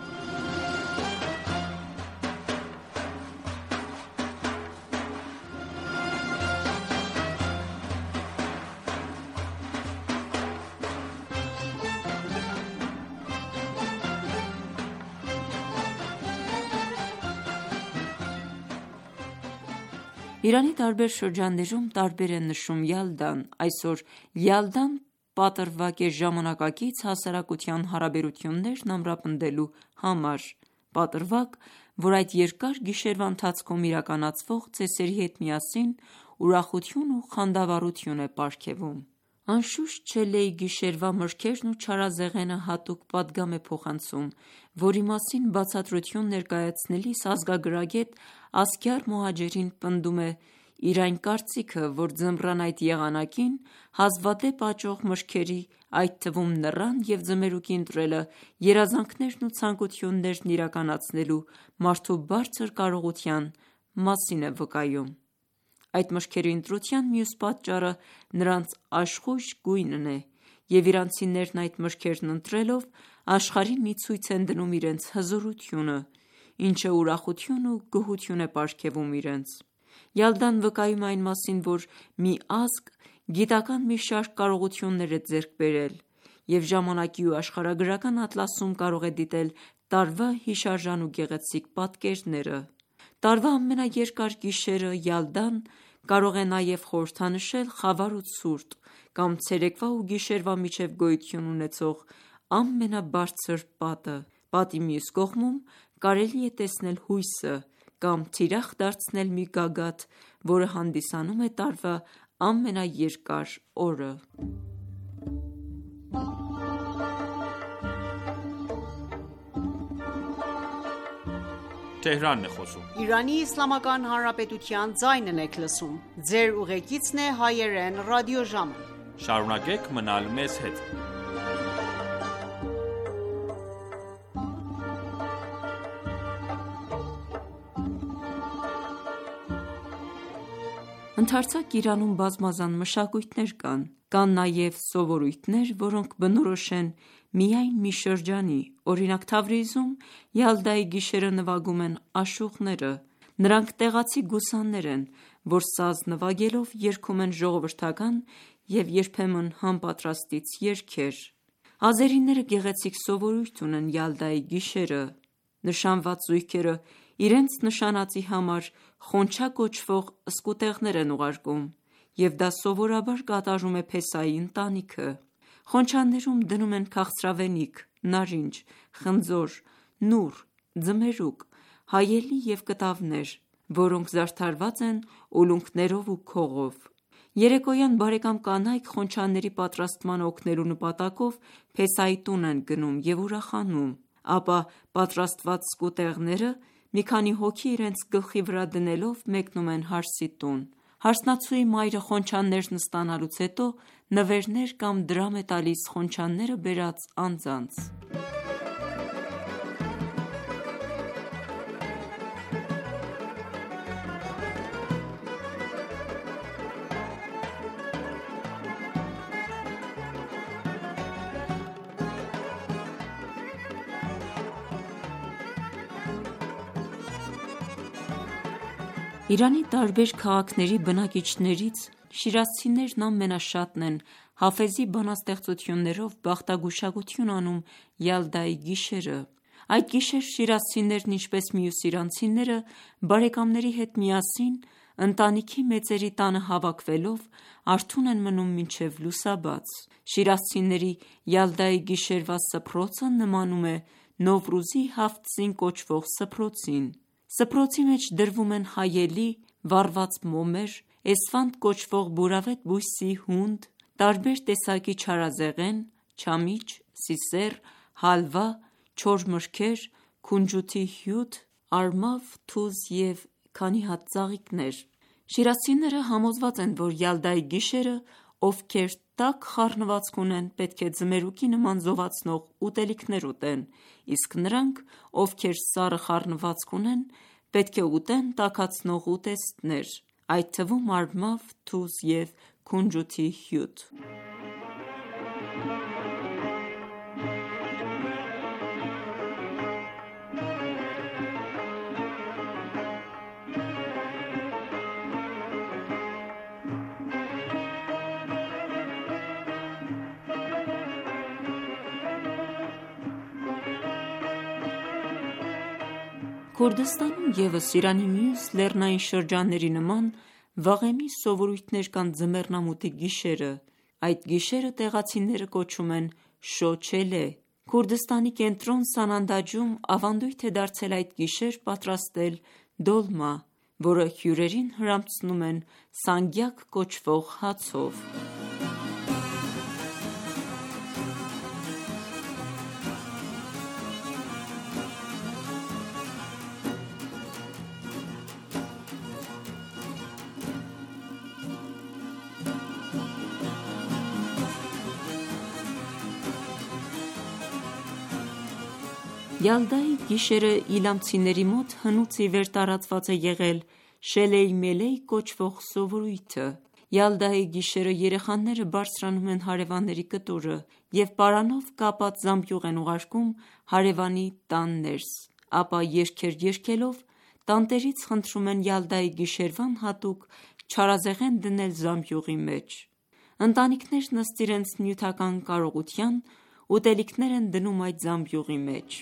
Իրանի տարբեր շրջաններում տարբեր են նշում Յալդան։ Այսօր Յալդան պատրվակ է ժամանակակից հասարակության հարաբերություններն ամրապնդելու համար։ Պատրվակ, որ այդ երկար գիշերվա ընթացքում իրականացվող ծեսերի հետ միասին ուրախություն ու խանդավառություն է պարգևում։ Անշուշտ Չելեի գիշերվա մրգերն ու չարազեղենը հատուկ պատգամ է փոխանցում, որի մասին բացատրություն ներկայացնելիս ազգագրագետ Ասգար Մոհաջերին պնդում է իր այն կարծիքը, որ ձմռան այդ եղանակին հազվադեպ աճող մրգերի, այդ թվում նռան և ձմերուկի ընտրելը երազանքներն ու ցանկություններն իրականացնելու մարդու բարձր կարողության մասին է վկայում։ Այդ մրգերի ընտրության մյուս պատճառը նրանց աշխույժ գույնն է, և իրանցիներն այդ մրգերն ընտրելով աշխարհին մի ցույց են դնում իրենց հզորությունը, ինչը ուրախություն ու գոհություն է պարգևում իրենց։ Յալդան վկայում է այն մասին, որ մի ազգ գիտական մի շարք կարողություններ է ձեռք բերել և ժամանակի ու աշխարհագրական ատլասում կարող է դիտել տարվա հիշարժան ու գեղեցիկ պատկերները։ Տարվա ամենաերկար գիշերը Յալդան կարող է նաև խորհրդանշել խավար ու ցուրտ կամ ցերեկվա ու գիշերվա միջև գոյություն ունեցող ամենաբարձր պատը։ Պատի մյուս կողմում կարելի է տեսնել հույսը կամ թիրախ դարձնել մի գագաթ, որը հանդիսանում է տարվա ամենաերկար օրը։ Իրանի Իսլամական Հանրապետության ձայնն եք լսում։ Ձեր ուղեկիցն է հայերեն ռադիոժամը։ Շարունակեք մնալ մեզ հետ։ Ընդարձակ Իրանում բազմազան մշակույթներ կան։ Կան նաև սովորույթներ, որոնք բնորոշ են միայն մի շրջանի։ Օրինակ Թավրիզում Յալդայի գիշերը նվագում են աշուղները։ Նրանք տեղացի գուսաններ են, որ սազ նվագելով երգում են ժողովրդական և երբեմն համապատրաստից երգեր։ Ազերիները գեղեցիկ սովորույթ ունեն Յալդայի գիշերը։ Նշանված զույգերը իրենց նշանածի համար խոնչա կոչվող սկուտեղներ են ուղարկում, և դա սովորաբար կատարում է Փեսայի ընտանիքը։ Խոնչաներում դնում են քաղցրավենիք, նարինջ, խնձոր, նուռ, ձմերուկ, հայելի և կտավներ, որոնք զարդարված են ուլունքներով ու քողով։ Երեկոյան բարեկամ կանայք խոնչաների պատրաստման օգնելու նպատակով փեսայի տուն են գնում և ուրախանում, ապա պատրաստված սկուտեղները մի քանի հոգի իրենց գլխի վրա դնելով մեկնում են հարսի տուն։ Հարսնացուի մայրը խոնչաններն ստանալուց հետո նվերներ կամ դրամ է տալիս խոնչանները բերած անձանց։ Իրանի տարբեր քաղաքների բնակիչներից շիրազցիներն ամենաշատն են Հաֆեզի բանաստեղծություններով բախտագուշակություն անում Յալդայի գիշերը։ Այդ գիշեր շիրազցիներն, ինչպես մյուս իրանցիները, բարեկամների հետ միասին, ընտանիքի մեծերի տանը հավաքվելով, արթուն են մնում մինչև լուսաբաց։ Շիրազցիների Յալդայի գիշերվա սփռոցը նմանում է Նովրուզի Հաֆթզին կոչվող սփռոցին։ Սփռոցի մեջ դրվում են հայելի, վառված մոմեր, էսֆանդ կոչվող բուրավետ բույսի հունդ, տարբեր տեսակի չարազեղեն, չամիչ, սիսեռ, հալվա, չոր մրգեր, քունջութի հյութ, արմավ, թուզ և քանի հատ ծաղիկներ։ Շիրազցիները համոզված են, որ Յալդայի գիշերը ովքեր տաք խառնվածք ունեն, պետք է ձմերուկի նման զովացնող ուտելիքներ ուտեն, իսկ նրանք, ովքեր սառը խառնվածք ունեն, պետք է ուտեն տաքացնող ուտեստներ, այդ թվում արմավ, թուզ և քունջութի հյութ։ Քուրդստանում ևս Իրանի մյուս լեռնային շրջանների նման վաղեմի սովորույթներ կան ձմեռնամուտի գիշերը։ Այդ գիշերը տեղացիները կոչում են Շոչելե։ Քուրդստանի կենտրոն Սանանդաջում ավանդույթ է դարձել այդ գիշեր պատրաստել դոլմա, որը հյուրերին հրամցնում են սանգյակ կոչվող հացով։ Յալդայի գիշերը իլամցիների մոտ հնուց ի վեր տարածված է եղել շելեյ մելեյ կոչվող սովորույթը։ Յալդայի գիշերը երեխաները բարձրանում են հարևանների կտուրը և պարանով կապած զամբյուղ են ուղարկում հարևանի տան ներս, ապա երգեր երգելով տանտերից խնդրում են Յալդայի գիշերվան հատուկ չարազեղեն դնել զամբյուղի մեջ։ Ընտանիքներն ըստ իրենց նյութական կարողության ուտելիքներ են դնում այդ զամբյուղի մեջ։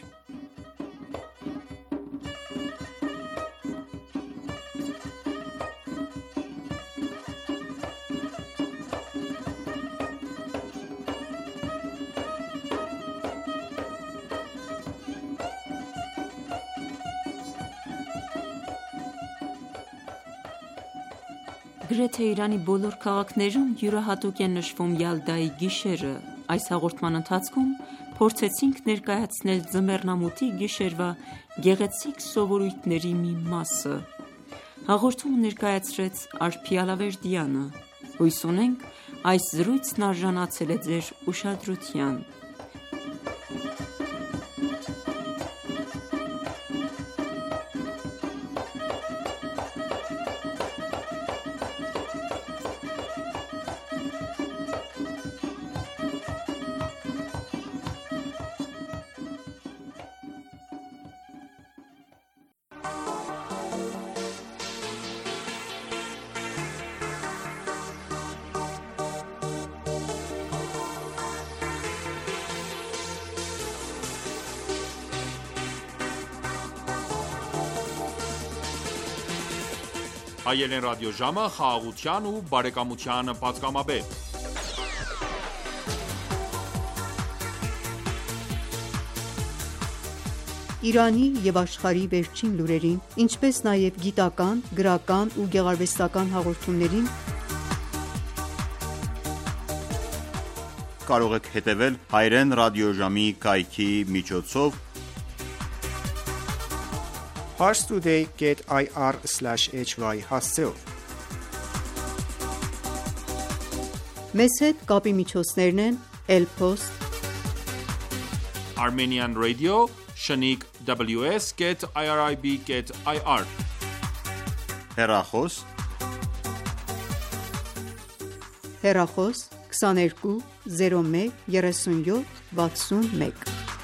Գրեթե Իրանի բոլոր քաղաքներում յուրահատուկ է նշվում Յալդայի գիշերը։ Այս հաղորդման ընթացքում փորձեցինք ներկայացնել ձմեռնամուտի գիշերվա գեղեցիկ սովորույթների մի մասը։ Հաղորդումը ներկայացրեց Արփի Ալավերդյանը։ Հույս ունենք այս զրույցն արժանացել է ձեր ուշադրության։ Հայելեն ռադիոժամը խաղաղության ու բարեկամության պատգամաբեր։ Իրանի և աշխարհի վերջին լուրերին, ինչպես նաև գիտական, գրական ու գեղարվեստական հաղորդումներին կարող եք հետևել Հայրեն ռադիոժամի կայքի միջոցով parstoday.ir/hy հասցեով։ Մեզ հետ կապի միջոցներն են Elpost, Armenian Radio, Shaniq WS.irib.ir հեռախոս, 22 01 37 61։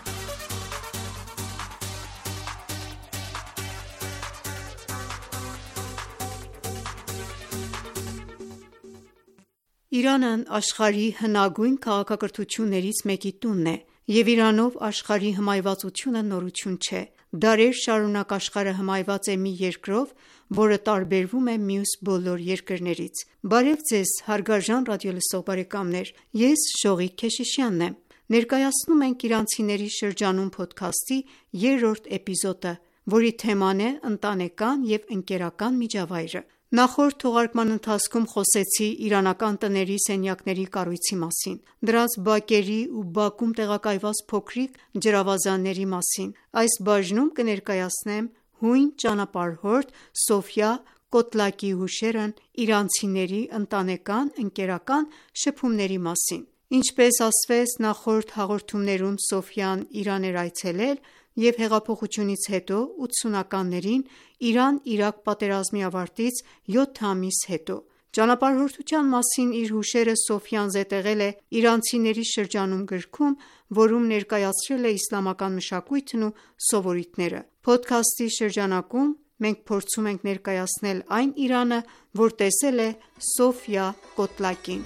Իրանն աշխարհի հնագույն քաղաքակրթություններից մեկի տունն է, և Իրանով աշխարհի հմայվածությունը նորություն չէ։ Դարեր շարունակ աշխարհը հմայված է մի երկրով, որը տարբերվում է մյուս բոլոր երկրներից։ Բարև ձեզ, հարգարժան ռադիոլսող բարեկամներ, ես Շողիկ Քեշիշյանն եմ։ Ներկայացնում ենք «Իրանցիների շրջանում» փոդքասթի 3-րդ էպիզոդը, որի թեման է ընտանեկան և ընկերական միջավայրը։ Նախորդ թողարկման ընթացքում խոսեցի իրանական տների սենյակների կառույցի մասին, դրանց բակերի ու բակում տեղակայված փոքրիկ ջրավազանների մասին։ Այս բաժնում կներկայացնեմ հույն ճանապարհորդ Սոֆյա Կոտլակի հուշերն իրանցիների ընտանեկան ընկերական շփումների մասին։ Ինչպես ասվեց նախորդ հաղորդումներում, Սոֆյան Իրան էր այցելել և հեղափոխությունից հետո 80-ականներին Իրան-Իրաք պատերազմի ավարտից 7 ամիս հետո։ Ճանապարհորդության մասին իր հուշերը Սոֆյան զետեղել է «Իրանցիների շրջանում» գրքում, որում ներկայացրել է իսլամական մշակույթն ու սովորույթները։ Փոդքասթի շրջանակում մենք փորձում ենք ներկայացնել այն Իրանը, որ տեսել է Սոֆյա Կոտլակին։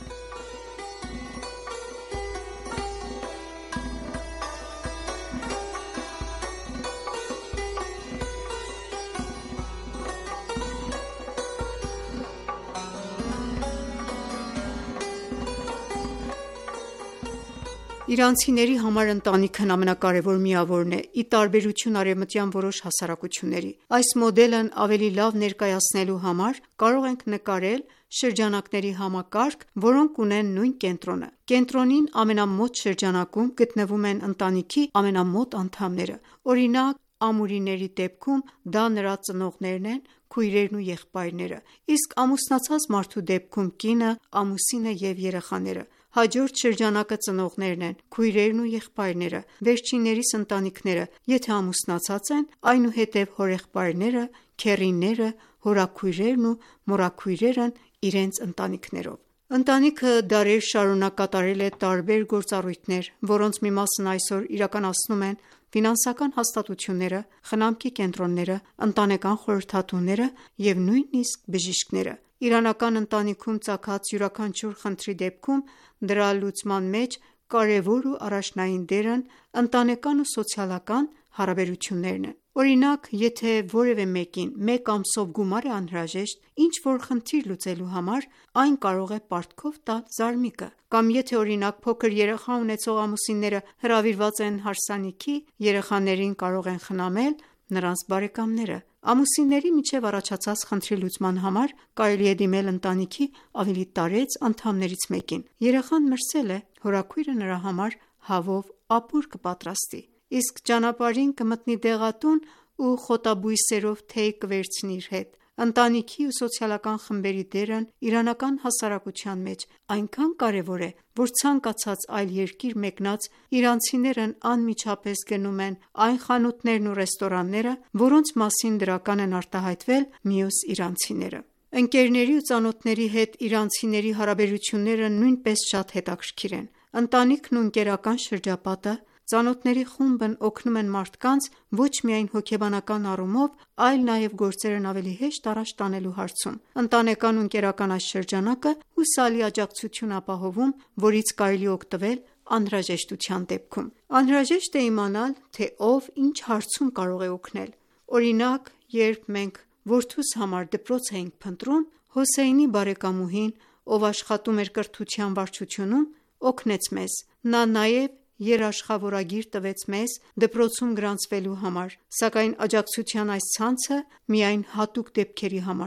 Իրանցիների համար ընտանիքն ամենակարևոր միավորն է, ի տարբերություն արևմտյան որոշ հասարակությունների։ Այս մոդելն ավելի լավ ներկայացնելու համար կարող ենք նկարել շրջանակների համակարգ, որոնք ունեն նույն կենտրոնը։ Կենտրոնին ամենամոտ շրջանակում գտնվում են ընտանիքի ամենամոտ անդամները։ Օրինակ, ամուրիների դեպքում դա նրա ծնողներն են, քույրերն ու եղբայրները, իսկ ամուսնացած մարդու դեպքում կինը, ամուսինը և երեխաները։ Հաջորդ շրջանակը ծնողներն են, քույրերն ու եղբայրները, վերջիններիս ընտանիքները, եթե ամուսնացած են, այնուհետև հորեղբայրները, քեռիները, հորաքույրերն ու մորաքույրերն իրենց ընտանիքներով։ Ընտանիքը դարեր շարունակ կատարել է տարբեր գործառույթներ, որոնց մի մասն այսօր իրականացնում են ֆինանսական հաստատությունները, խնամքի կենտրոնները, ընտանեկան խորհրդատուները և նույնիսկ բժիշկները։ Իրանական ընտանիքում ծագած յուրաքանչյուր խնդրի դեպքում դրա լուծման մեջ կարևոր ու առաջնային դերն ընտանեկան ու սոցիալական հարաբերություններն են։ Օրինակ, եթե որևէ մեկին մեկ ամսով գումար է անհրաժեշտ ինչ-որ խնդիր լուծելու համար, այն կարող է պարտքով տալ զարմիկը։ Կամ եթե օրինակ փոքր երեխա ունեցող ամուսինները հրավիրված են հարսանիքի, երեխաներին կարող են խնամել նրանց բարեկամները։ Ամուսինների միջև առաջացած խնդրի լուծման համար կարելի է դիմել ընտանիքի ավելի տարեց անդամներից մեկին։ Երեխան մրսել է, հորաքույրը նրա համար հավով ապուր կպատրաստի, իսկ ճանապարհին կմտնի դեղատուն ու խոտաբույսերով թեյ կվերցնի իր հետ։ Ընտանիքի ու սոցիալական խմբերի դերն իրանական հասարակության մեջ այնքան կարևոր է, որ ցանկացած այլ երկիր մեկնած իրանցիներն անմիջապես գնում են այն խանութներն ու ռեստորանները, որոնց մասին դրական են արտահայտվել մյուս իրանցիները։ Ընկերների ու ծանոթների հետ իրանցիների հարաբերությունները նույնպես շատ հետաքրքիր են։ Ընտանիքն ու ընկերական շրջապատը, ծանոթների խումբն օգնում են մարդկանց ոչ միայն հոգեբանական առումով, այլ նաև գործերն ավելի հեշտ առաջ տանելու հարցում։ Ընտանեկան ու ընկերական այս շրջանակը հուսալի աջակցություն ապահովում, որից կարելի օգտվել անհրաժեշտության դեպքում։ Անհրաժեշտ է իմանալ, թե ով ինչ հարցում կարող է օգնել։ Օրինակ, երբ մենք որդուս համար դպրոց էինք փնտրում, Հոսեյնի բարեկամուհին, ով աշխատում էր կրթության վարչությունում, օգնեց մեզ։ Նա նաև երաշխավորագիր տվեց մեզ դպրոցում գրանցվելու համար, սակայն աջակցության այս ցանցը միայն հատուկ դեպքերի համար չէ։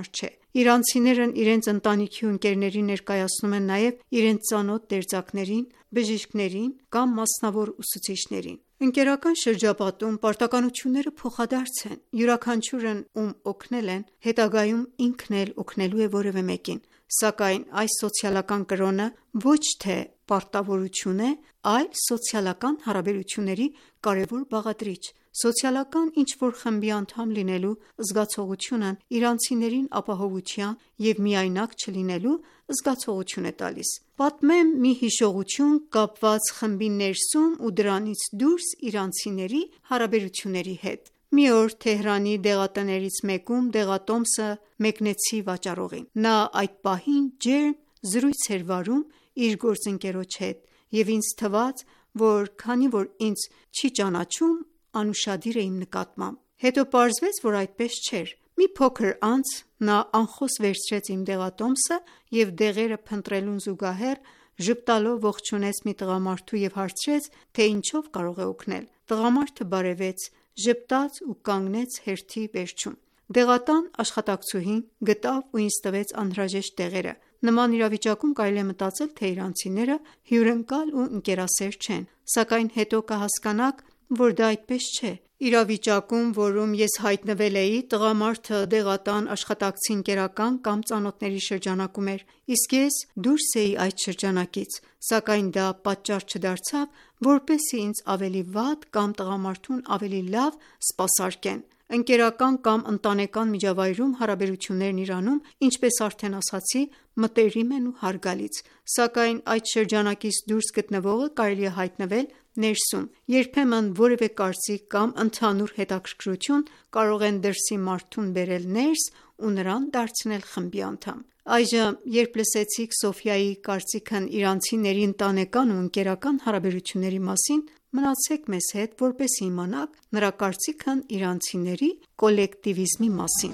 Իրանցիներն իրենց ընտանիքի ու ընկերներին ներկայացնում են նաև իրենց ծանոթ դերձակներին, բժիշկներին կամ մասնավոր ուսուցիչներին։ Ընկերական շրջապատում պարտականությունները փոխադարձ են։ Յուրաքանչյուրն ում օգնել են, հետագայում ինքն էլ օգնելու է որևէ մեկին։ Սակայն այս սոցիալական կրոնը ոչ թե պարտավորություն է, այլ սոցիալական հարաբերությունների կարևոր բաղադրիչ։ Սոցիալական ինչ-որ խմբի անդամ լինելու զգացողությունն իրանցիներին ապահովության և միայնակ չլինելու զգացողություն է տալիս։ Պատմեմ մի հիշողություն կապված խմբի ներսում ու դրանից դուրս իրանցիների հարաբերությունների հետ։ Մի օր Թեհրանի դեղատներից մեկում դեղատոմսը մեկնեցի վաճառողին։ Նա այդ պահին ջերմ զրույց էր վարում իր գործընկերոջ հետ և ինձ թվաց, որ քանի որ ինձ չի ճանաչում, անուշադիր է իմ նկատմամբ։ Հետո պարզվեց, որ այդպես չէր։ Մի փոքր անց նա անխոս վերցրեց իմ դեղատոմսը և դեղերը փնտրելուն զուգահեռ ժպտալով ողջունեց մի տղամարդու և հարցրեց, թե ինչով կարող է օգնել։ Տղամարդը բարևեց, ժպտաց ու կանգնեց հերթի վերջում։ Դեղատան աշխատակցուհին գտավ ու ինձ տվեց անհրաժեշտ դեղերը։ Նման իրավիճակում կարելի է մտածել, թե իրանցիները հյուրընկալ ու ընկերասեր չեն, սակայն հետո կհասկանաք, որ դա այդպես չէ։ Իրավիճակում, որում ես հայտնվել էի, տղամարդը դեղատան աշխատակցի ընկերական կամ ծանոթների շրջանակում էր, իսկ ես դուրս էի այդ շրջանակից, սակայն դա պատճառ չդարձավ, որպեսզի ինձ ավելի վատ կամ տղամարդուն ավելի լավ սպասարկեն։ Ընկերական կամ ընտանեկան միջավայրում հարաբերություններն Իրանում, ինչպես արդեն ասացի, մտերիմ են ու հարգալից, սակայն այդ շրջանակից դուրս գտնվողը կարելի է հայտնվել ներսում։ Երբեմն որևէ կարծիք կամ ընդհանուր հետաքրքրություն կարող են դրսի մարդուն բերել ներս ու նրան դարձնել խմբի անդամ։ Այժմ, երբ լսեցիք Սոֆիայի կարծիքն իրանցիների ընտանեկան ու ընկերական հարաբերությունների մասին, մնացեք մեզ հետ, որպեսզի իմանաք նրա կարծիքն իրանցիների կոլեկտիվիզմի մասին։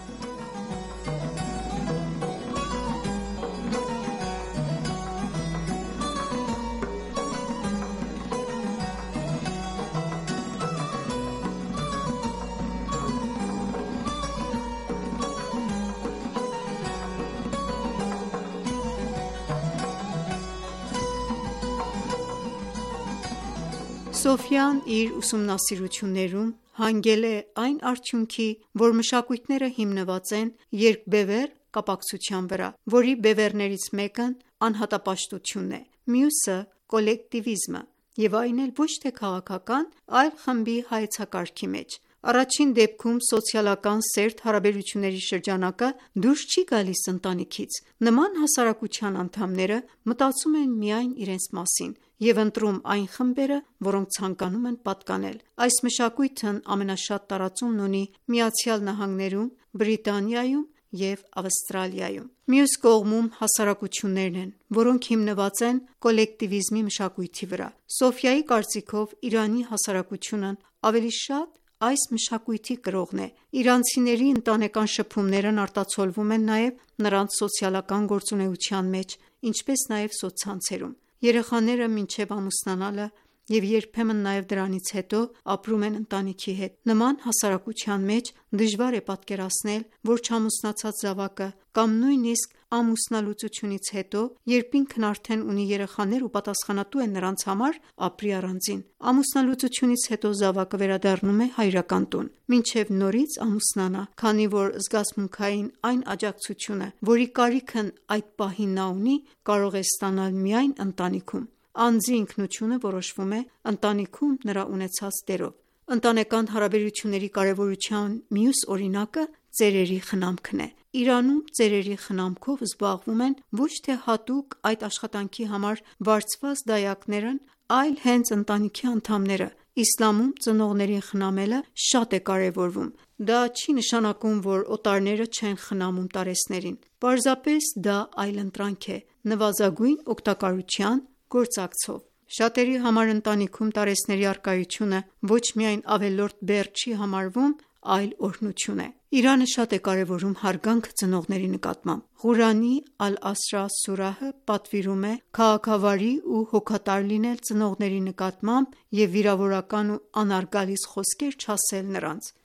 Սոֆյան իր ուսումնասիրություններում հանգել է այն արդյունքի, որ մշակույթները հիմնված են երկբևեռ կապակցության վրա, որի բևեռներից մեկն անհատապաշտությունն է, մյուսը կոլեկտիվիզմը, և այն էլ ոչ թե քաղաքական, այլ խմբի հայեցակարգի մեջ։ Առաջին դեպքում սոցիալական սերտ հարաբերությունների շրջանակը դուրս չի գալիս ընտանիքից։ Նման հասարակության անդամները մտածում են միայն իրենց մասին և ընտրում այն խմբերը, որոնք ցանկանում են պատկանել։ Այս մշակույթն ամենաշատ տարածումն ունի ԱՄՆ-ում, Բրիտանիայում և Ավստրալիայում։ Մյուս կողմում հասարակություններն են, որոնք հիմնված են կոլեկտիվիզմի մշակույթի վրա։ Սոֆիայի կարծիքով Իրանի հասարակությունն ավելի շատ այս մշակույթի կրողն է։ Իրանցիների ընտանեկան շփումներն արտացոլվում են նաև նրանց սոցիալական գործունեության մեջ, ինչպես նաև սոցցանցերում։ Երեխաները մինչև ամուսնանալը և երբեմն նաև դրանից հետո ապրում են ընտանիքի հետ։ Նման հասարակության մեջ դժվար է պատկերացնել, որ չամուսնացած զավակը կամ նույնիսկ ամուսնալուծությունից հետո, երբ ինքն արդեն ունի երեխաներ ու պատասխանատու է նրանց համար, ապրի առանձին։ Ամուսնալուծությունից հետո զավակը վերադառնում է հայրական տուն, մինչև նորից ամուսնանա, քանի որ զգացմունքային այն աջակցությունը, որի կարիքն այդ պահին նա ունի, կարող է ստանալ միայն ընտանիքում։ Անձի ինքնությունը որոշվում է ընտանիքում նրա ունեցած դերով։ Ընտանեկան հարաբերությունների կարևորության մյուս օրինակը ծերերի խնամքն է։ Իրանում ծերերի խնամքով զբաղվում են ոչ թե հատուկ այդ աշխատանքի համար վարձված դակայներն, այլ հենց ընտանիքի անդամները։ Իսլամում ծնողներին խնամելը շատ է կարևորվում։ Դա չի նշանակում, որ օտարները չեն խնամում տարեցներին։ Պարզապես դա այլընտրանք է նվազագույն օգտակարության գործակցով։ Շատերի համար ընտանիքում տարեցների առկայությունը ոչ միայն ավելորդ բեռ չի համարվում, այլ օրհնություն է։ Իրանը շատ է կարևորում հարգանքը ծնողների նկատմամբ։ Ղուրանի «Ալ-Ասրա» սուրահը պատվիրում է քաղաքավարի ու հոգատար լինել ծնողների նկատմամբ և վիրավորական ու անհարգալից խոսքեր չասել նրանց։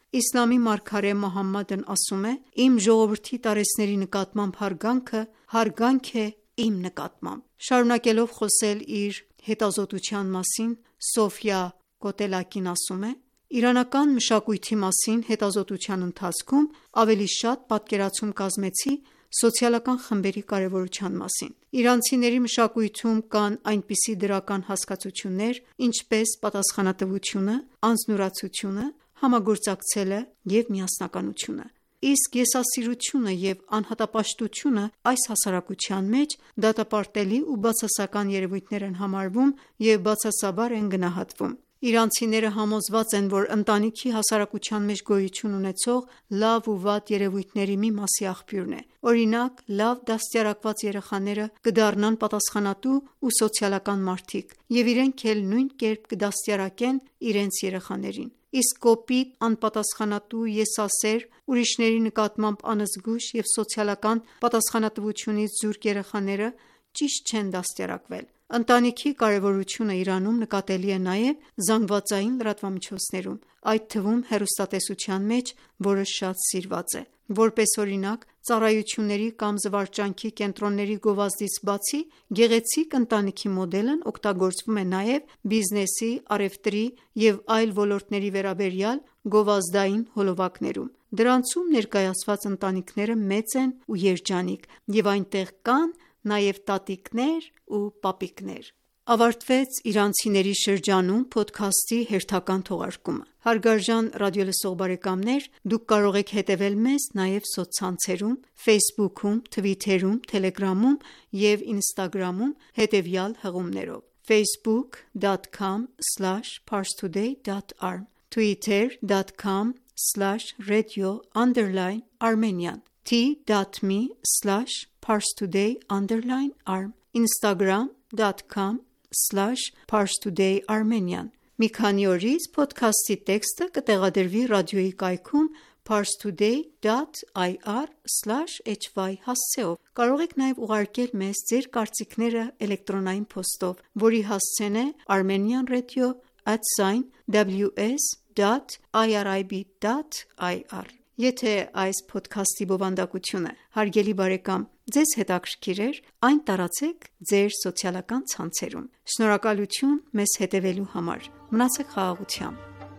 Իսլամի մարգարե Մոհամմադն ասում է. «Իմ ժողովրդի տարեցների նկատմամբ հարգանքը հարգանք է իմ նկատմամբ»։ Շարունակելով խոսել իր հետազոտության մասին, Սոֆյա Կոտելակին ասում է. «Իրանական մշակույթի մասին հետազոտության ընթացքում ավելի շատ պատկերացում կազմեցի սոցիալական խմբերի կարևորության մասին։ Իրանցիների մշակույթում կան այնպիսի դրական հասկացություններ, ինչպես պատասխանատվությունը, անձնուրացությունը, համագործակցելը և միասնականությունը։ Իսկ եսասիրությունը և անհատապաշտությունը այս հասարակության մեջ դատապարտելի ու բացասական երևույթներ են համարվում և բացասաբար են գնահատվում։ Իրանցիները համոզված են, որ ընտանիքի հասարակության մեջ գոյություն ունեցող լավ ու վատ երևույթների մի մասի աղբյուրն է։ Օրինակ, լավ դաստիարակված երեխաները կդառնան պատասխանատու ու սոցիալական մարդիկ և իրենք էլ նույն կերպ կդաստիարակեն իրենց երեխաներին։ Իսկ կոպիտ, անպատասխանատու, եսասեր, ուրիշների նկատմամբ անզգույշ և սոցիալական պատասխանատվությունից զուրկ երեխաները ճիշտ չեն դաստիարակվել։ Ընտանիքի կարևորությունը Իրանում նկատելի է նաև զանգվածային լրատվամիջոցներում, այդ թվում հեռուստատեսության մեջ, որը շատ սիրված է։ Որպես օրինակ, ծառայությունների կամ զվարճանքի կենտրոնների գովազդից բացի, գեղեցիկ ընտանիքի մոդելն օգտագործվում է նաև բիզնեսի, առևտրի և այլ ոլորտների վերաբերյալ գովազդային հոլովակներում։ Դրանցում ներկայացված ընտանիքները մեծ են ու երջանիկ, և այնտեղ կան նաև տատիկներ ու պապիկներ։ Ավարտվեց «Իրանցիների շրջանում» փոդքասթի հերթական թողարկումը։ Հարգարժան ռադիոլսող բարեկամներ, դուք կարող եք հետևել մեզ նաև սոցցանցերում Facebook-ում, Twitter-ում, Telegram-ում և Instagram-ում հետևյալ հղումներով՝ facebook.com/parstoday.arm, twitter.com/radio_Armenian, t.me/parstoday_arm, instagram.com/parstodayarmenian։ Մի քանի օրից փոդքասթի տեքստը կտեղադրվի ռադիոյի կայքում parstoday.ir/hy հասցեով։ Կարող եք նաև ուղարկել մեզ ձեր կարծիքները էլեկտրոնային փոստով, որի հասցեն է armenianradio@ws.irib.ir։ Եթե այս փոդքասթի բովանդակությունը, հարգելի բարեկամ, ձեզ հետաքրքիր էր, այն տարածեք ձեր սոցիալական ցանցերում։ Շնորհակալություն մեզ հետևելու համար։ Մնացեք խաղաղությամբ։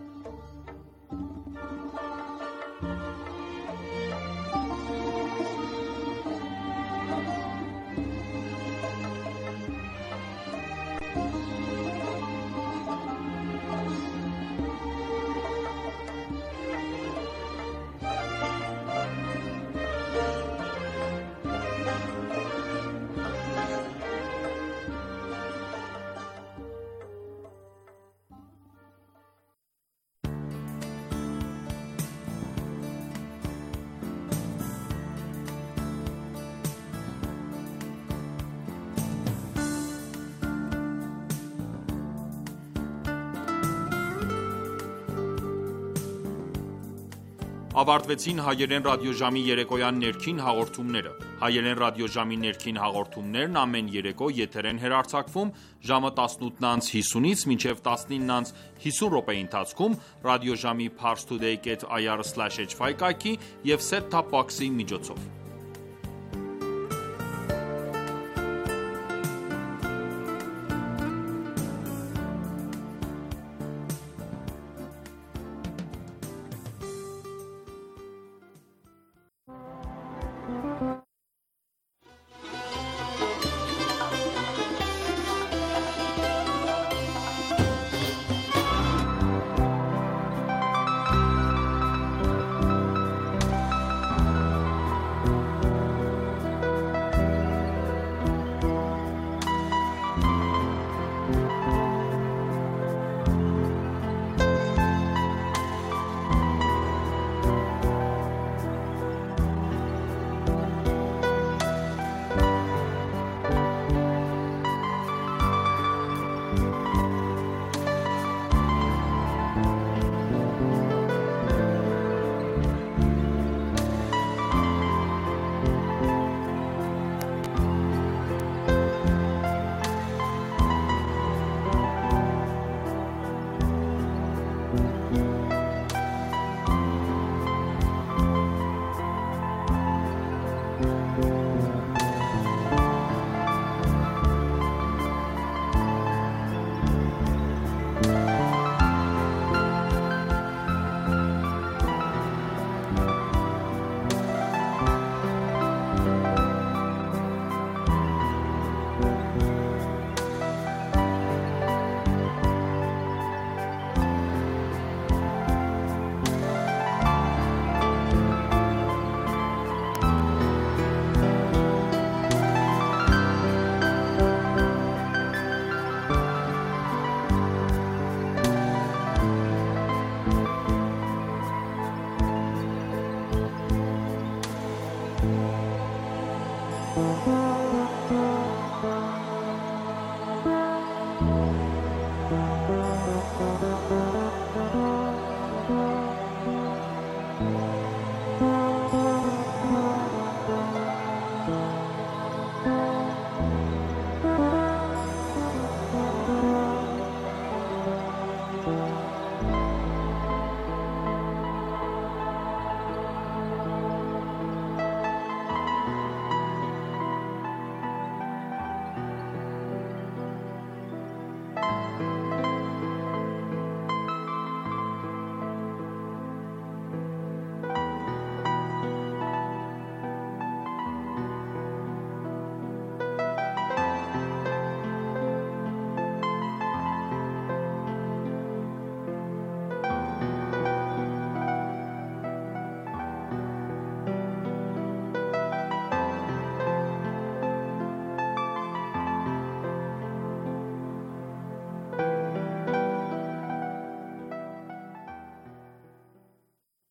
Ավարտվեցին հայերեն ռադիոժամի երեկոյան ներքին հաղորդումները։ Հայերեն ռադիոժամի ներքին հաղորդումներն ամեն երեկո եթեր են հեռարձակվում ժամը 18:50-ից մինչև 19:50 րոպեի ընթացքում ռադիոժամի parstoday.ir/hy կայքի և set-top box-ի միջոցով։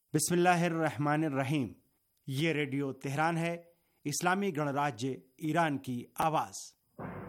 बिस्मिल्लाहिर्रहमानिर्रहीम। ये radio Tehran है, इस्लामी गणराज्य ईरान की आवाज़।